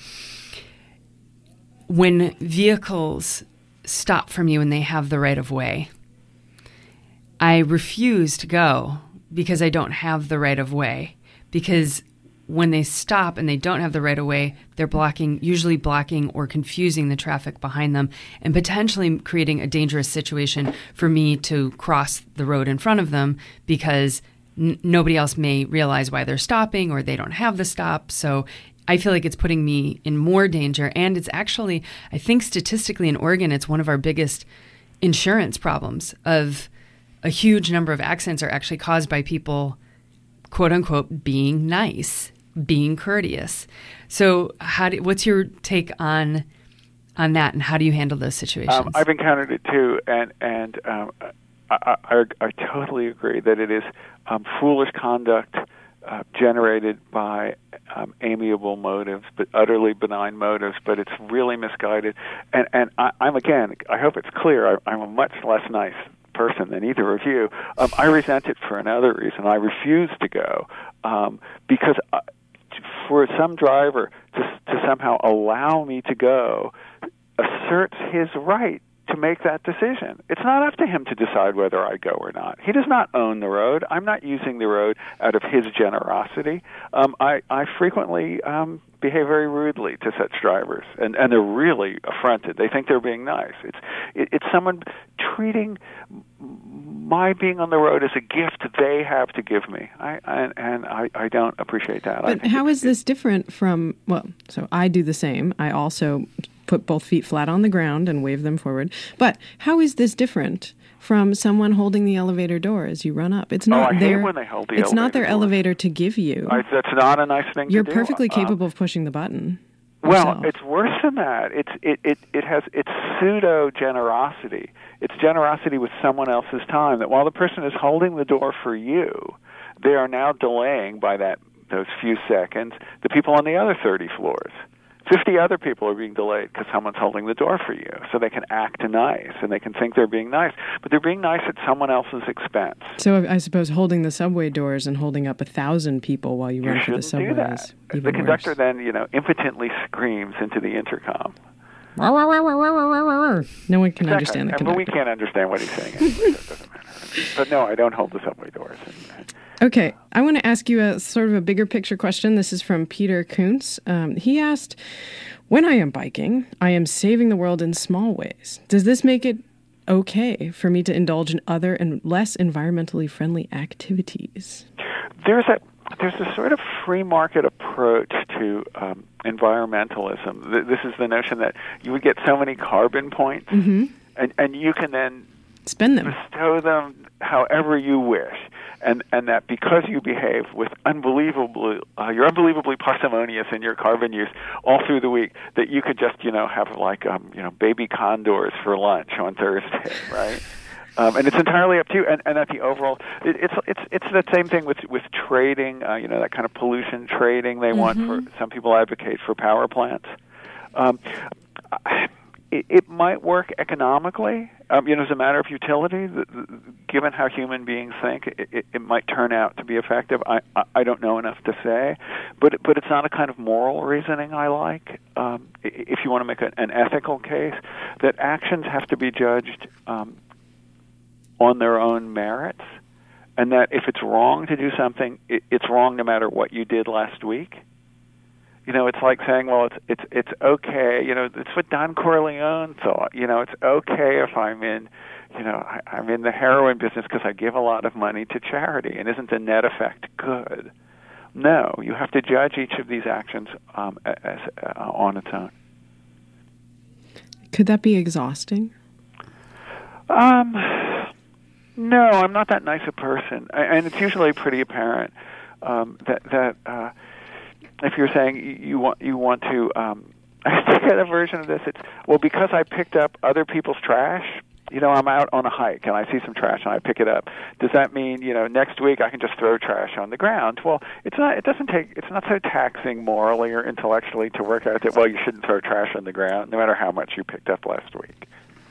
when vehicles stop from you and they have the right of way, I refuse to go because I don't have the right of way, because when they stop and they don't have the right of way, they're blocking, usually blocking or confusing the traffic behind them, and potentially creating a dangerous situation for me to cross the road in front of them, because n- nobody else may realize why they're stopping, or they don't have the stop. So I feel like it's putting me in more danger. And it's actually, I think statistically in Oregon, it's one of our biggest insurance problems of a huge number of accidents are actually caused by people, quote unquote, being nice, being courteous. So how do, what's your take on on that, and how do you handle those situations? Um, I've encountered it too, and and um, I, I, I totally agree that it is um, foolish conduct uh, generated by um, amiable motives, but utterly benign motives. But it's really misguided, and and I, I'm again. I hope it's clear. I, I'm a much less nice person than either of you. Um, I resent it for another reason. I refuse to go um, because I, for some driver to to somehow allow me to go asserts his right to make that decision. It's not up to him to decide whether I go or not. He does not own the road. I'm not using the road out of his generosity. Um, I, I frequently um, behave very rudely to such drivers, and, and they're really affronted. They think they're being nice. It's it, it's someone treating my being on the road as a gift they have to give me, I, and, and I, I don't appreciate that. But how is this different from, well, so I do the same. I also put both feet flat on the ground and wave them forward. But how is this different from someone holding the elevator door as you run up? It's not oh, I their, hate when they hold the It's elevator not their door. elevator to give you. I, that's not a nice thing You're to do. perfectly Um, capable of pushing the button. Well, yourself. it's worse than that. It's it, it, it has it's pseudo generosity. It's generosity with someone else's time. That while the person is holding the door for you, they are now delaying by that those few seconds the people on the other thirty floors. Fifty other people are being delayed because someone's holding the door for you, so they can act nice and they can think they're being nice, but they're being nice at someone else's expense. So I suppose holding the subway doors and holding up a thousand people while you, You run for the shouldn't subway do that. is even The conductor worse. then, you know, impotently screams into the intercom. No one can Exactly. understand the And- conductor. But we can't understand what he's saying anyway, so it doesn't matter. But no, I don't hold the subway doors. And, Okay, I want to ask you a sort of a bigger picture question. This is from Peter Kuntz. Um, he asked, when I am biking, I am saving the world in small ways. Does this make it okay for me to indulge in other and less environmentally friendly activities? there's a there's a sort of free market approach to um, environmentalism. Th- This is the notion that you would get so many carbon points, Mm-hmm. and, and you can then Spend them. bestow them however you wish, and and that because you behave with unbelievably, uh, you're unbelievably parsimonious in your carbon use all through the week, that you could just you know have like um you know baby condors for lunch on Thursday, right? Um, and it's entirely up to you. And, and at the overall, it, it's it's it's the same thing with with trading. Uh, you know, that kind of pollution trading they want. For some people advocate for power plants. Um, it, it might work economically. Um, you know, as a matter of utility, the, the, given how human beings think, it, it, it might turn out to be effective. I, I I don't know enough to say, but but it's not a kind of moral reasoning I like. Um, if you want to make a, an ethical case, that actions have to be judged Um, on their own merits, and that if it's wrong to do something, it, it's wrong no matter what you did last week. You know, it's like saying, well, it's it's it's okay. You know, it's what Don Corleone thought. You know, it's okay if I'm in, you know, I, I'm in the heroin business because I give a lot of money to charity, and isn't the net effect good? No, you have to judge each of these actions um, as, uh, on its own. Could that be exhausting? Um. No, I'm not that nice a person, and it's usually pretty apparent um, that that uh, if you're saying you want you want to, um, I get a version of this. It's well because I picked up other people's trash. You know, I'm out on a hike and I see some trash and I pick it up. Does that mean you know next week I can just throw trash on the ground? Well, it's not. It doesn't take. It's not so taxing morally or intellectually to work out that well you shouldn't throw trash on the ground no matter how much you picked up last week.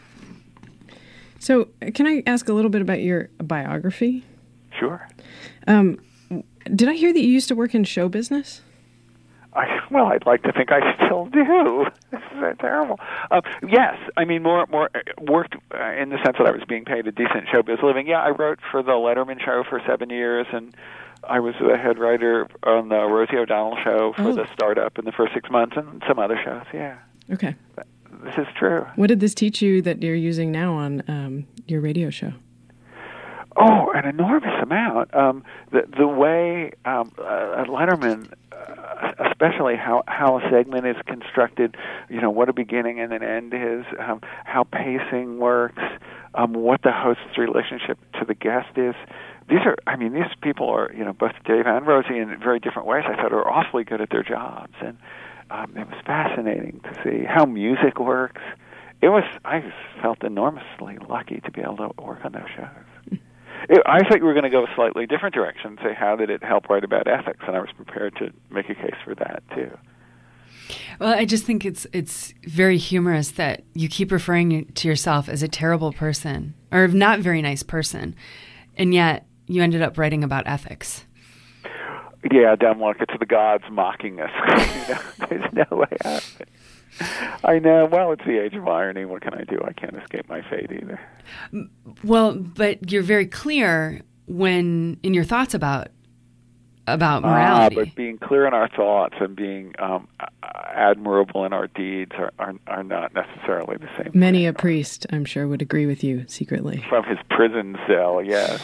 So can I ask a little bit about your biography? Sure. Um, did I hear that you used to work in show business? I, well, I'd like to think I still do. This is so terrible. Uh, yes, I mean more more uh, worked uh, in the sense that I was being paid a decent showbiz living. Yeah, I wrote for the Letterman show for seven years, and I was the head writer on the Rosie O'Donnell show for Oh. the startup in the first six months, and some other shows. Yeah, Okay. this is true. What did this teach you that you're using now on um, your radio show? Oh, an enormous amount. Um, the the way um, uh, Letterman, uh, especially how, how a segment is constructed, you know, what a beginning and an end is, um, how pacing works, um, what the host's relationship to the guest is. These are, I mean, these people are, you know, both Dave and Rosie in very different ways, I thought, are awfully good at their jobs. And um, it was fascinating to see how music works. It was, I felt enormously lucky to be able to work on those shows. It, I thought you were going to go a slightly different direction, say, how did it help write about ethics? And I was prepared to make a case for that, too. Well, I just think it's it's very humorous that you keep referring to yourself as a terrible person or a not very nice person, and yet you ended up writing about ethics. Yeah, down market to the gods mocking us. You know, there's no way out of it. I know. Well, it's the age of irony. What can I do? I can't escape my fate either. Well, but you're very clear when in your thoughts about about morality. Ah, but being clear in our thoughts and being um, admirable in our deeds are, are are not necessarily the same. Many thing. a priest, I'm sure, would agree with you secretly. From his prison cell, yes.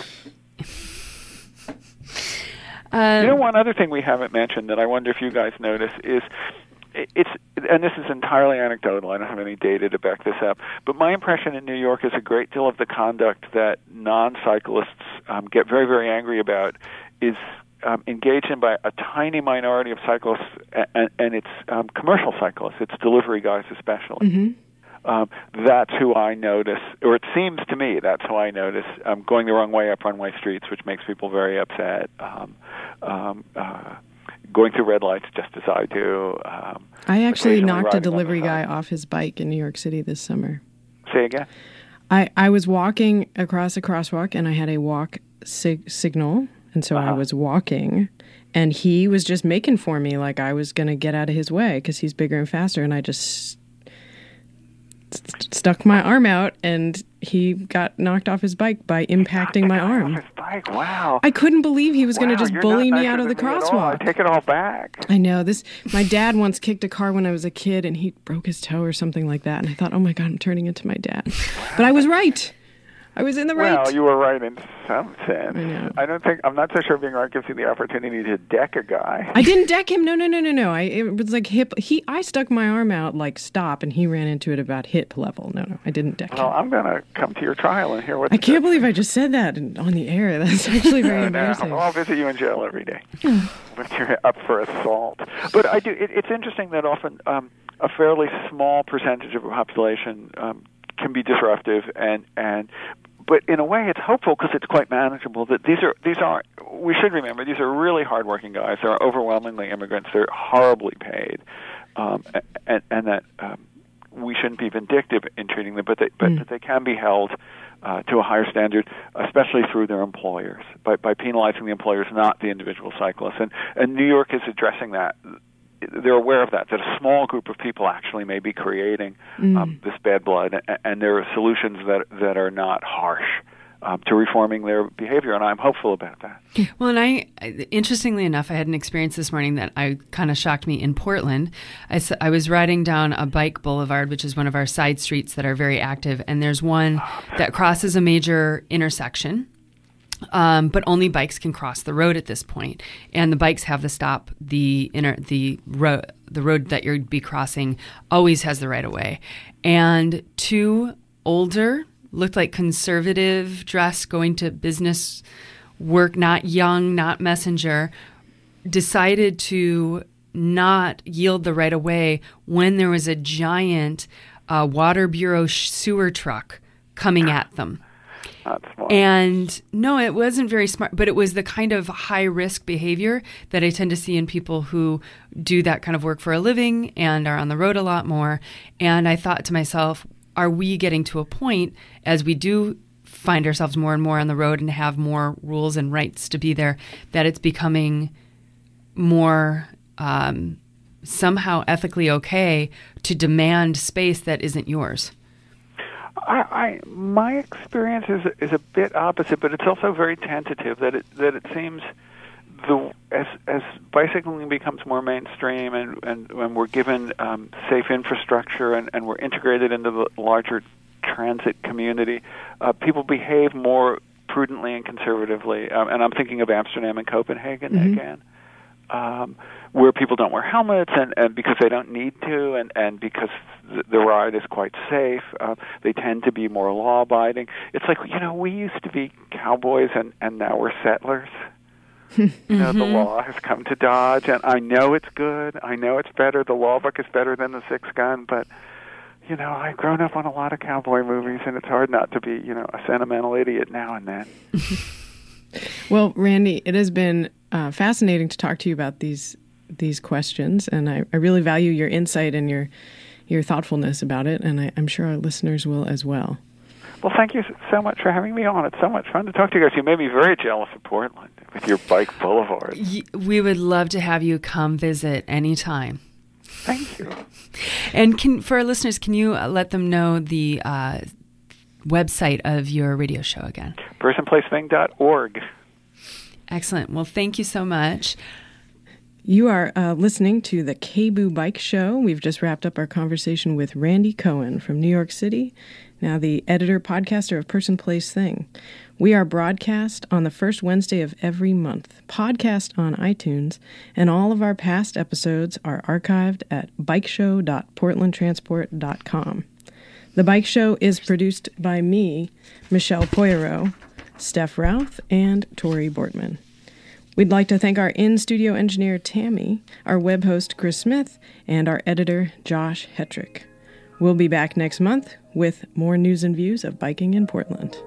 Um, you know, one other thing we haven't mentioned that I wonder if you guys notice is it's, and this is entirely anecdotal, I don't have any data to back this up, but my impression in New York is a great deal of the conduct that non-cyclists um, get very, very angry about is um, engaged in by a tiny minority of cyclists, and, and it's um, commercial cyclists, it's delivery guys especially. Mm-hmm. Um, that's who I notice, or it seems to me that's who I notice um, going the wrong way up runway streets, which makes people very upset. Um, um, uh, going through red lights just as I do. Um, I actually occasionally knocked a riding on the delivery guy side. off his bike in New York City this summer. Say again? I, I was walking across a crosswalk, and I had a walk sig- signal, and so Uh-huh. I was walking, and he was just making for me like I was going to get out of his way because he's bigger and faster, and I just st- stuck my arm out, and he got knocked off his bike by impacting my arm. Off his bike. Wow. I couldn't believe he was going to Wow, just you're bully not me nicer out of the than me at all. I crosswalk. take it all back. I know this. My dad once kicked a car when I was a kid, and he broke his toe or something like that. And I thought, oh my God, I'm turning into my dad. But I was right. I was in the right. Well, you were right in some sense. I know. I don't think, I'm not so sure being right gives you the opportunity to deck a guy. I didn't deck him. No, no, no, no, no. I it was like hip. He. I stuck my arm out like stop, and he ran into it about hip level. No, no, I didn't deck Well, him. I'm going to come to your trial and hear what I can't believe I just said that on the air. That's actually very No, embarrassing. I'll visit you in jail every day when you're up for assault. But I do. It, it's interesting that often um, a fairly small percentage of a population um, can be disruptive, and and but in a way it's hopeful because it's quite manageable. That these are these are we should remember these are really hardworking guys. They're overwhelmingly immigrants. They're horribly paid, um, and and that um, we shouldn't be vindictive in treating them, but they but Mm. that they can be held Uh, to a higher standard, especially through their employers, by, by penalizing the employers, not the individual cyclists. And, and New York is addressing that. They're aware of that, that a small group of people actually may be creating um, this bad blood, and, and there are solutions that that are not harsh um, to reforming their behavior, and I'm hopeful about that. Well, and I, interestingly enough, I had an experience this morning that I kind of shocked me in Portland. I, s- I was riding down a bike boulevard, which is one of our side streets that are very active, and there's one that crosses a major intersection, um, but only bikes can cross the road at this point, and the bikes have to stop. The inner the road the road that you'd be crossing always has the right of way, and two older, looked like conservative dress, going to business work, not young, not messenger, decided to not yield the right of way when there was a giant uh, Water Bureau sh- sewer truck coming at them. Not smart. And no, it wasn't very smart, but it was the kind of high risk behavior that I tend to see in people who do that kind of work for a living and are on the road a lot more. And I thought to myself, are we getting to a point as we do find ourselves more and more on the road and have more rules and rights to be there, that it's becoming more um, somehow ethically okay to demand space that isn't yours? I, I my experience is is a bit opposite, but it's also very tentative. That it that it seems the as as bicycling becomes more mainstream, and and when we're given um, safe infrastructure, and, and we're integrated into the larger transit community, uh, people behave more prudently and conservatively. Um, and I'm thinking of Amsterdam and Copenhagen Mm-hmm. again. um, where people don't wear helmets, and, and because they don't need to, and, and because the, the ride is quite safe, uh, they tend to be more law-abiding. It's like, you know, we used to be cowboys, and, and now we're settlers. You know, Mm-hmm. the law has come to Dodge, and I know it's good. I know it's better. The law book is better than the six gun, but, you know, I've grown up on a lot of cowboy movies, and it's hard not to be, you know, a sentimental idiot now and then. Well, Randy, it has been uh, fascinating to talk to you about these these questions, and I, I really value your insight and your your thoughtfulness about it, and I, I'm sure our listeners will as well. Well, thank you so much for having me on. It's so much fun to talk to you guys. You made me very jealous of Portland with your bike boulevard. Y- We would love to have you come visit anytime. Thank you. And can for our listeners, can you uh, let them know the uh, website of your radio show again? person place thing dot org. Excellent. Well, thank you so much. You are uh, listening to the K B O O Bike Show. We've just wrapped up our conversation with Randy Cohen from New York City, now the editor, podcaster of Person, Place, Thing. We are broadcast on the first Wednesday of every month, podcast on iTunes, and all of our past episodes are archived at bike show dot portland transport dot com. The Bike Show is produced by me, Michelle Poirot, Steph Routh, and Tori Bortman. We'd like to thank our in-studio engineer, Tammy, our web host, Chris Smith, and our editor, Josh Hetrick. We'll be back next month with more news and views of biking in Portland.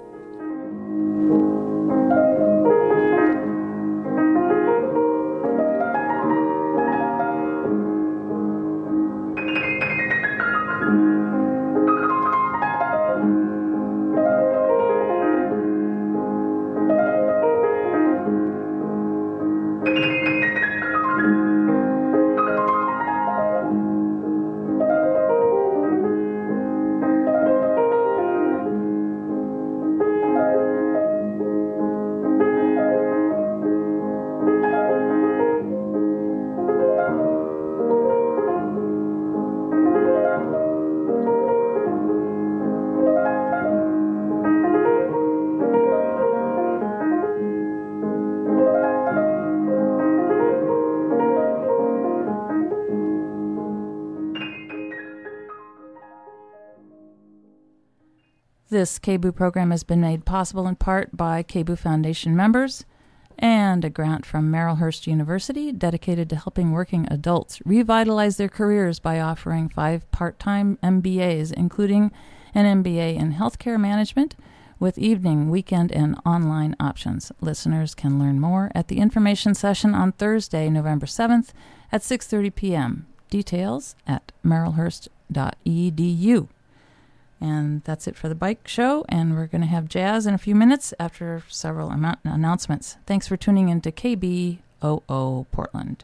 This K B O O program has been made possible in part by K B O O Foundation members and a grant from Marylhurst University dedicated to helping working adults revitalize their careers by offering five part-time M B As, including an M B A in healthcare management with evening, weekend, and online options. Listeners can learn more at the information session on Thursday, November seventh at six thirty p.m. Details at marylhurst dot e d u. And that's it for the bike show, and we're going to have jazz in a few minutes after several am- announcements. Thanks for tuning in to K B O O Portland.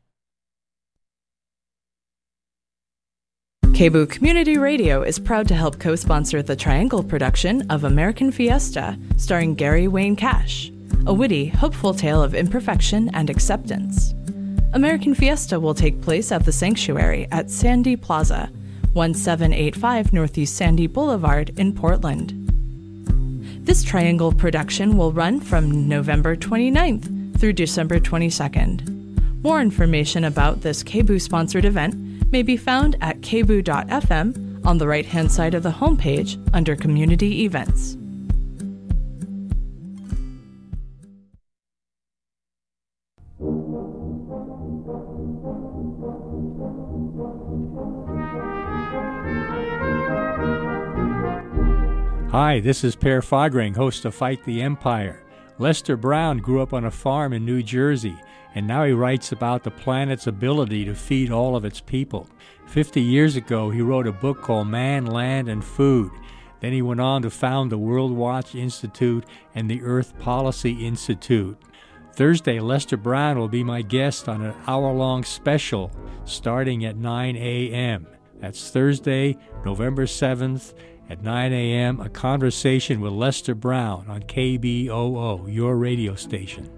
K B O O Community Radio is proud to help co-sponsor the Triangle production of American Fiesta, starring Gary Wayne Cash, a witty, hopeful tale of imperfection and acceptance. American Fiesta will take place at the Sanctuary at Sandy Plaza, seventeen eighty-five Northeast Sandy Boulevard in Portland. This Triangle production will run from November twenty-ninth through December twenty-second. More information about this K B O O-sponsored event may be found at k b o o dot f m on the right-hand side of the homepage under Community Events. Hi, this is Per Fogring, host of Fight the Empire. Lester Brown grew up on a farm in New Jersey, and now he writes about the planet's ability to feed all of its people. Fifty years ago, he wrote a book called Man, Land, and Food. Then he went on to found the World Watch Institute and the Earth Policy Institute. Thursday, Lester Brown will be my guest on an hour-long special starting at nine a.m. That's Thursday, November seventh, at nine a.m., a conversation with Lester Brown on K B O O, your radio station.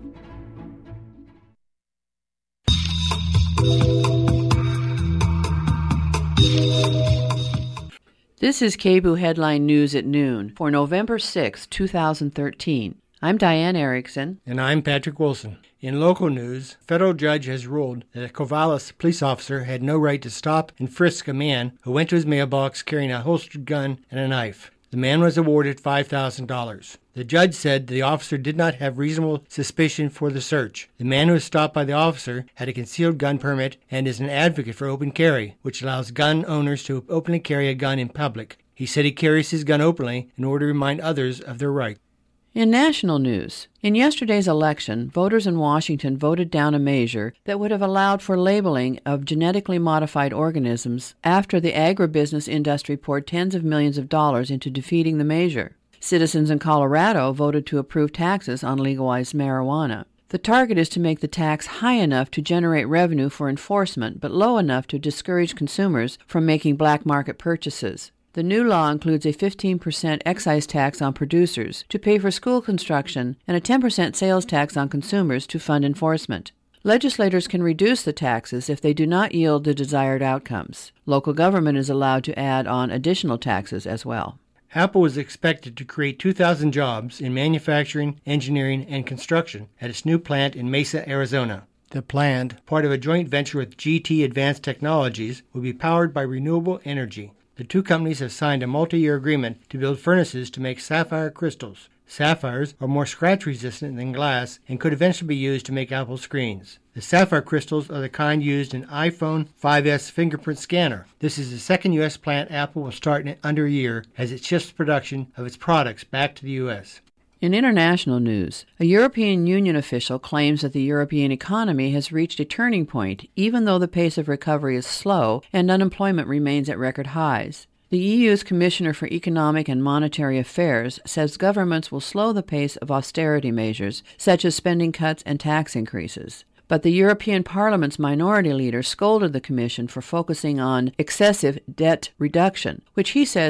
This is K B O O Headline News at noon for November sixth, twenty thirteen. I'm Diane Erickson. And I'm Patrick Wilson. In local news, a federal judge has ruled that a Corvallis police officer had no right to stop and frisk a man who went to his mailbox carrying a holstered gun and a knife. The man was awarded five thousand dollars. The judge said the officer did not have reasonable suspicion for the search. The man who was stopped by the officer had a concealed gun permit and is an advocate for open carry, which allows gun owners to openly carry a gun in public. He said he carries his gun openly in order to remind others of their right. In national news, in yesterday's election, voters in Washington voted down a measure that would have allowed for labeling of genetically modified organisms after the agribusiness industry poured tens of millions of dollars into defeating the measure. Citizens in Colorado voted to approve taxes on legalized marijuana. The target is to make the tax high enough to generate revenue for enforcement, but low enough to discourage consumers from making black market purchases. The new law includes a fifteen percent excise tax on producers to pay for school construction and a ten percent sales tax on consumers to fund enforcement. Legislators can reduce the taxes if they do not yield the desired outcomes. Local government is allowed to add on additional taxes as well. Apple is expected to create two thousand jobs in manufacturing, engineering, and construction at its new plant in Mesa, Arizona. The plant, part of a joint venture with G T Advanced Technologies, will be powered by renewable energy. The two companies have signed a multi-year agreement to build furnaces to make sapphire crystals. Sapphires are more scratch-resistant than glass and could eventually be used to make Apple screens. The sapphire crystals are the kind used in iPhone five S fingerprint scanner. This is the second U S plant Apple will start in under a year as it shifts production of its products back to the U S In international news, a European Union official claims that the European economy has reached a turning point, even though the pace of recovery is slow and unemployment remains at record highs. The E U's Commissioner for Economic and Monetary Affairs says governments will slow the pace of austerity measures, such as spending cuts and tax increases. But the European Parliament's minority leader scolded the Commission for focusing on excessive debt reduction, which he says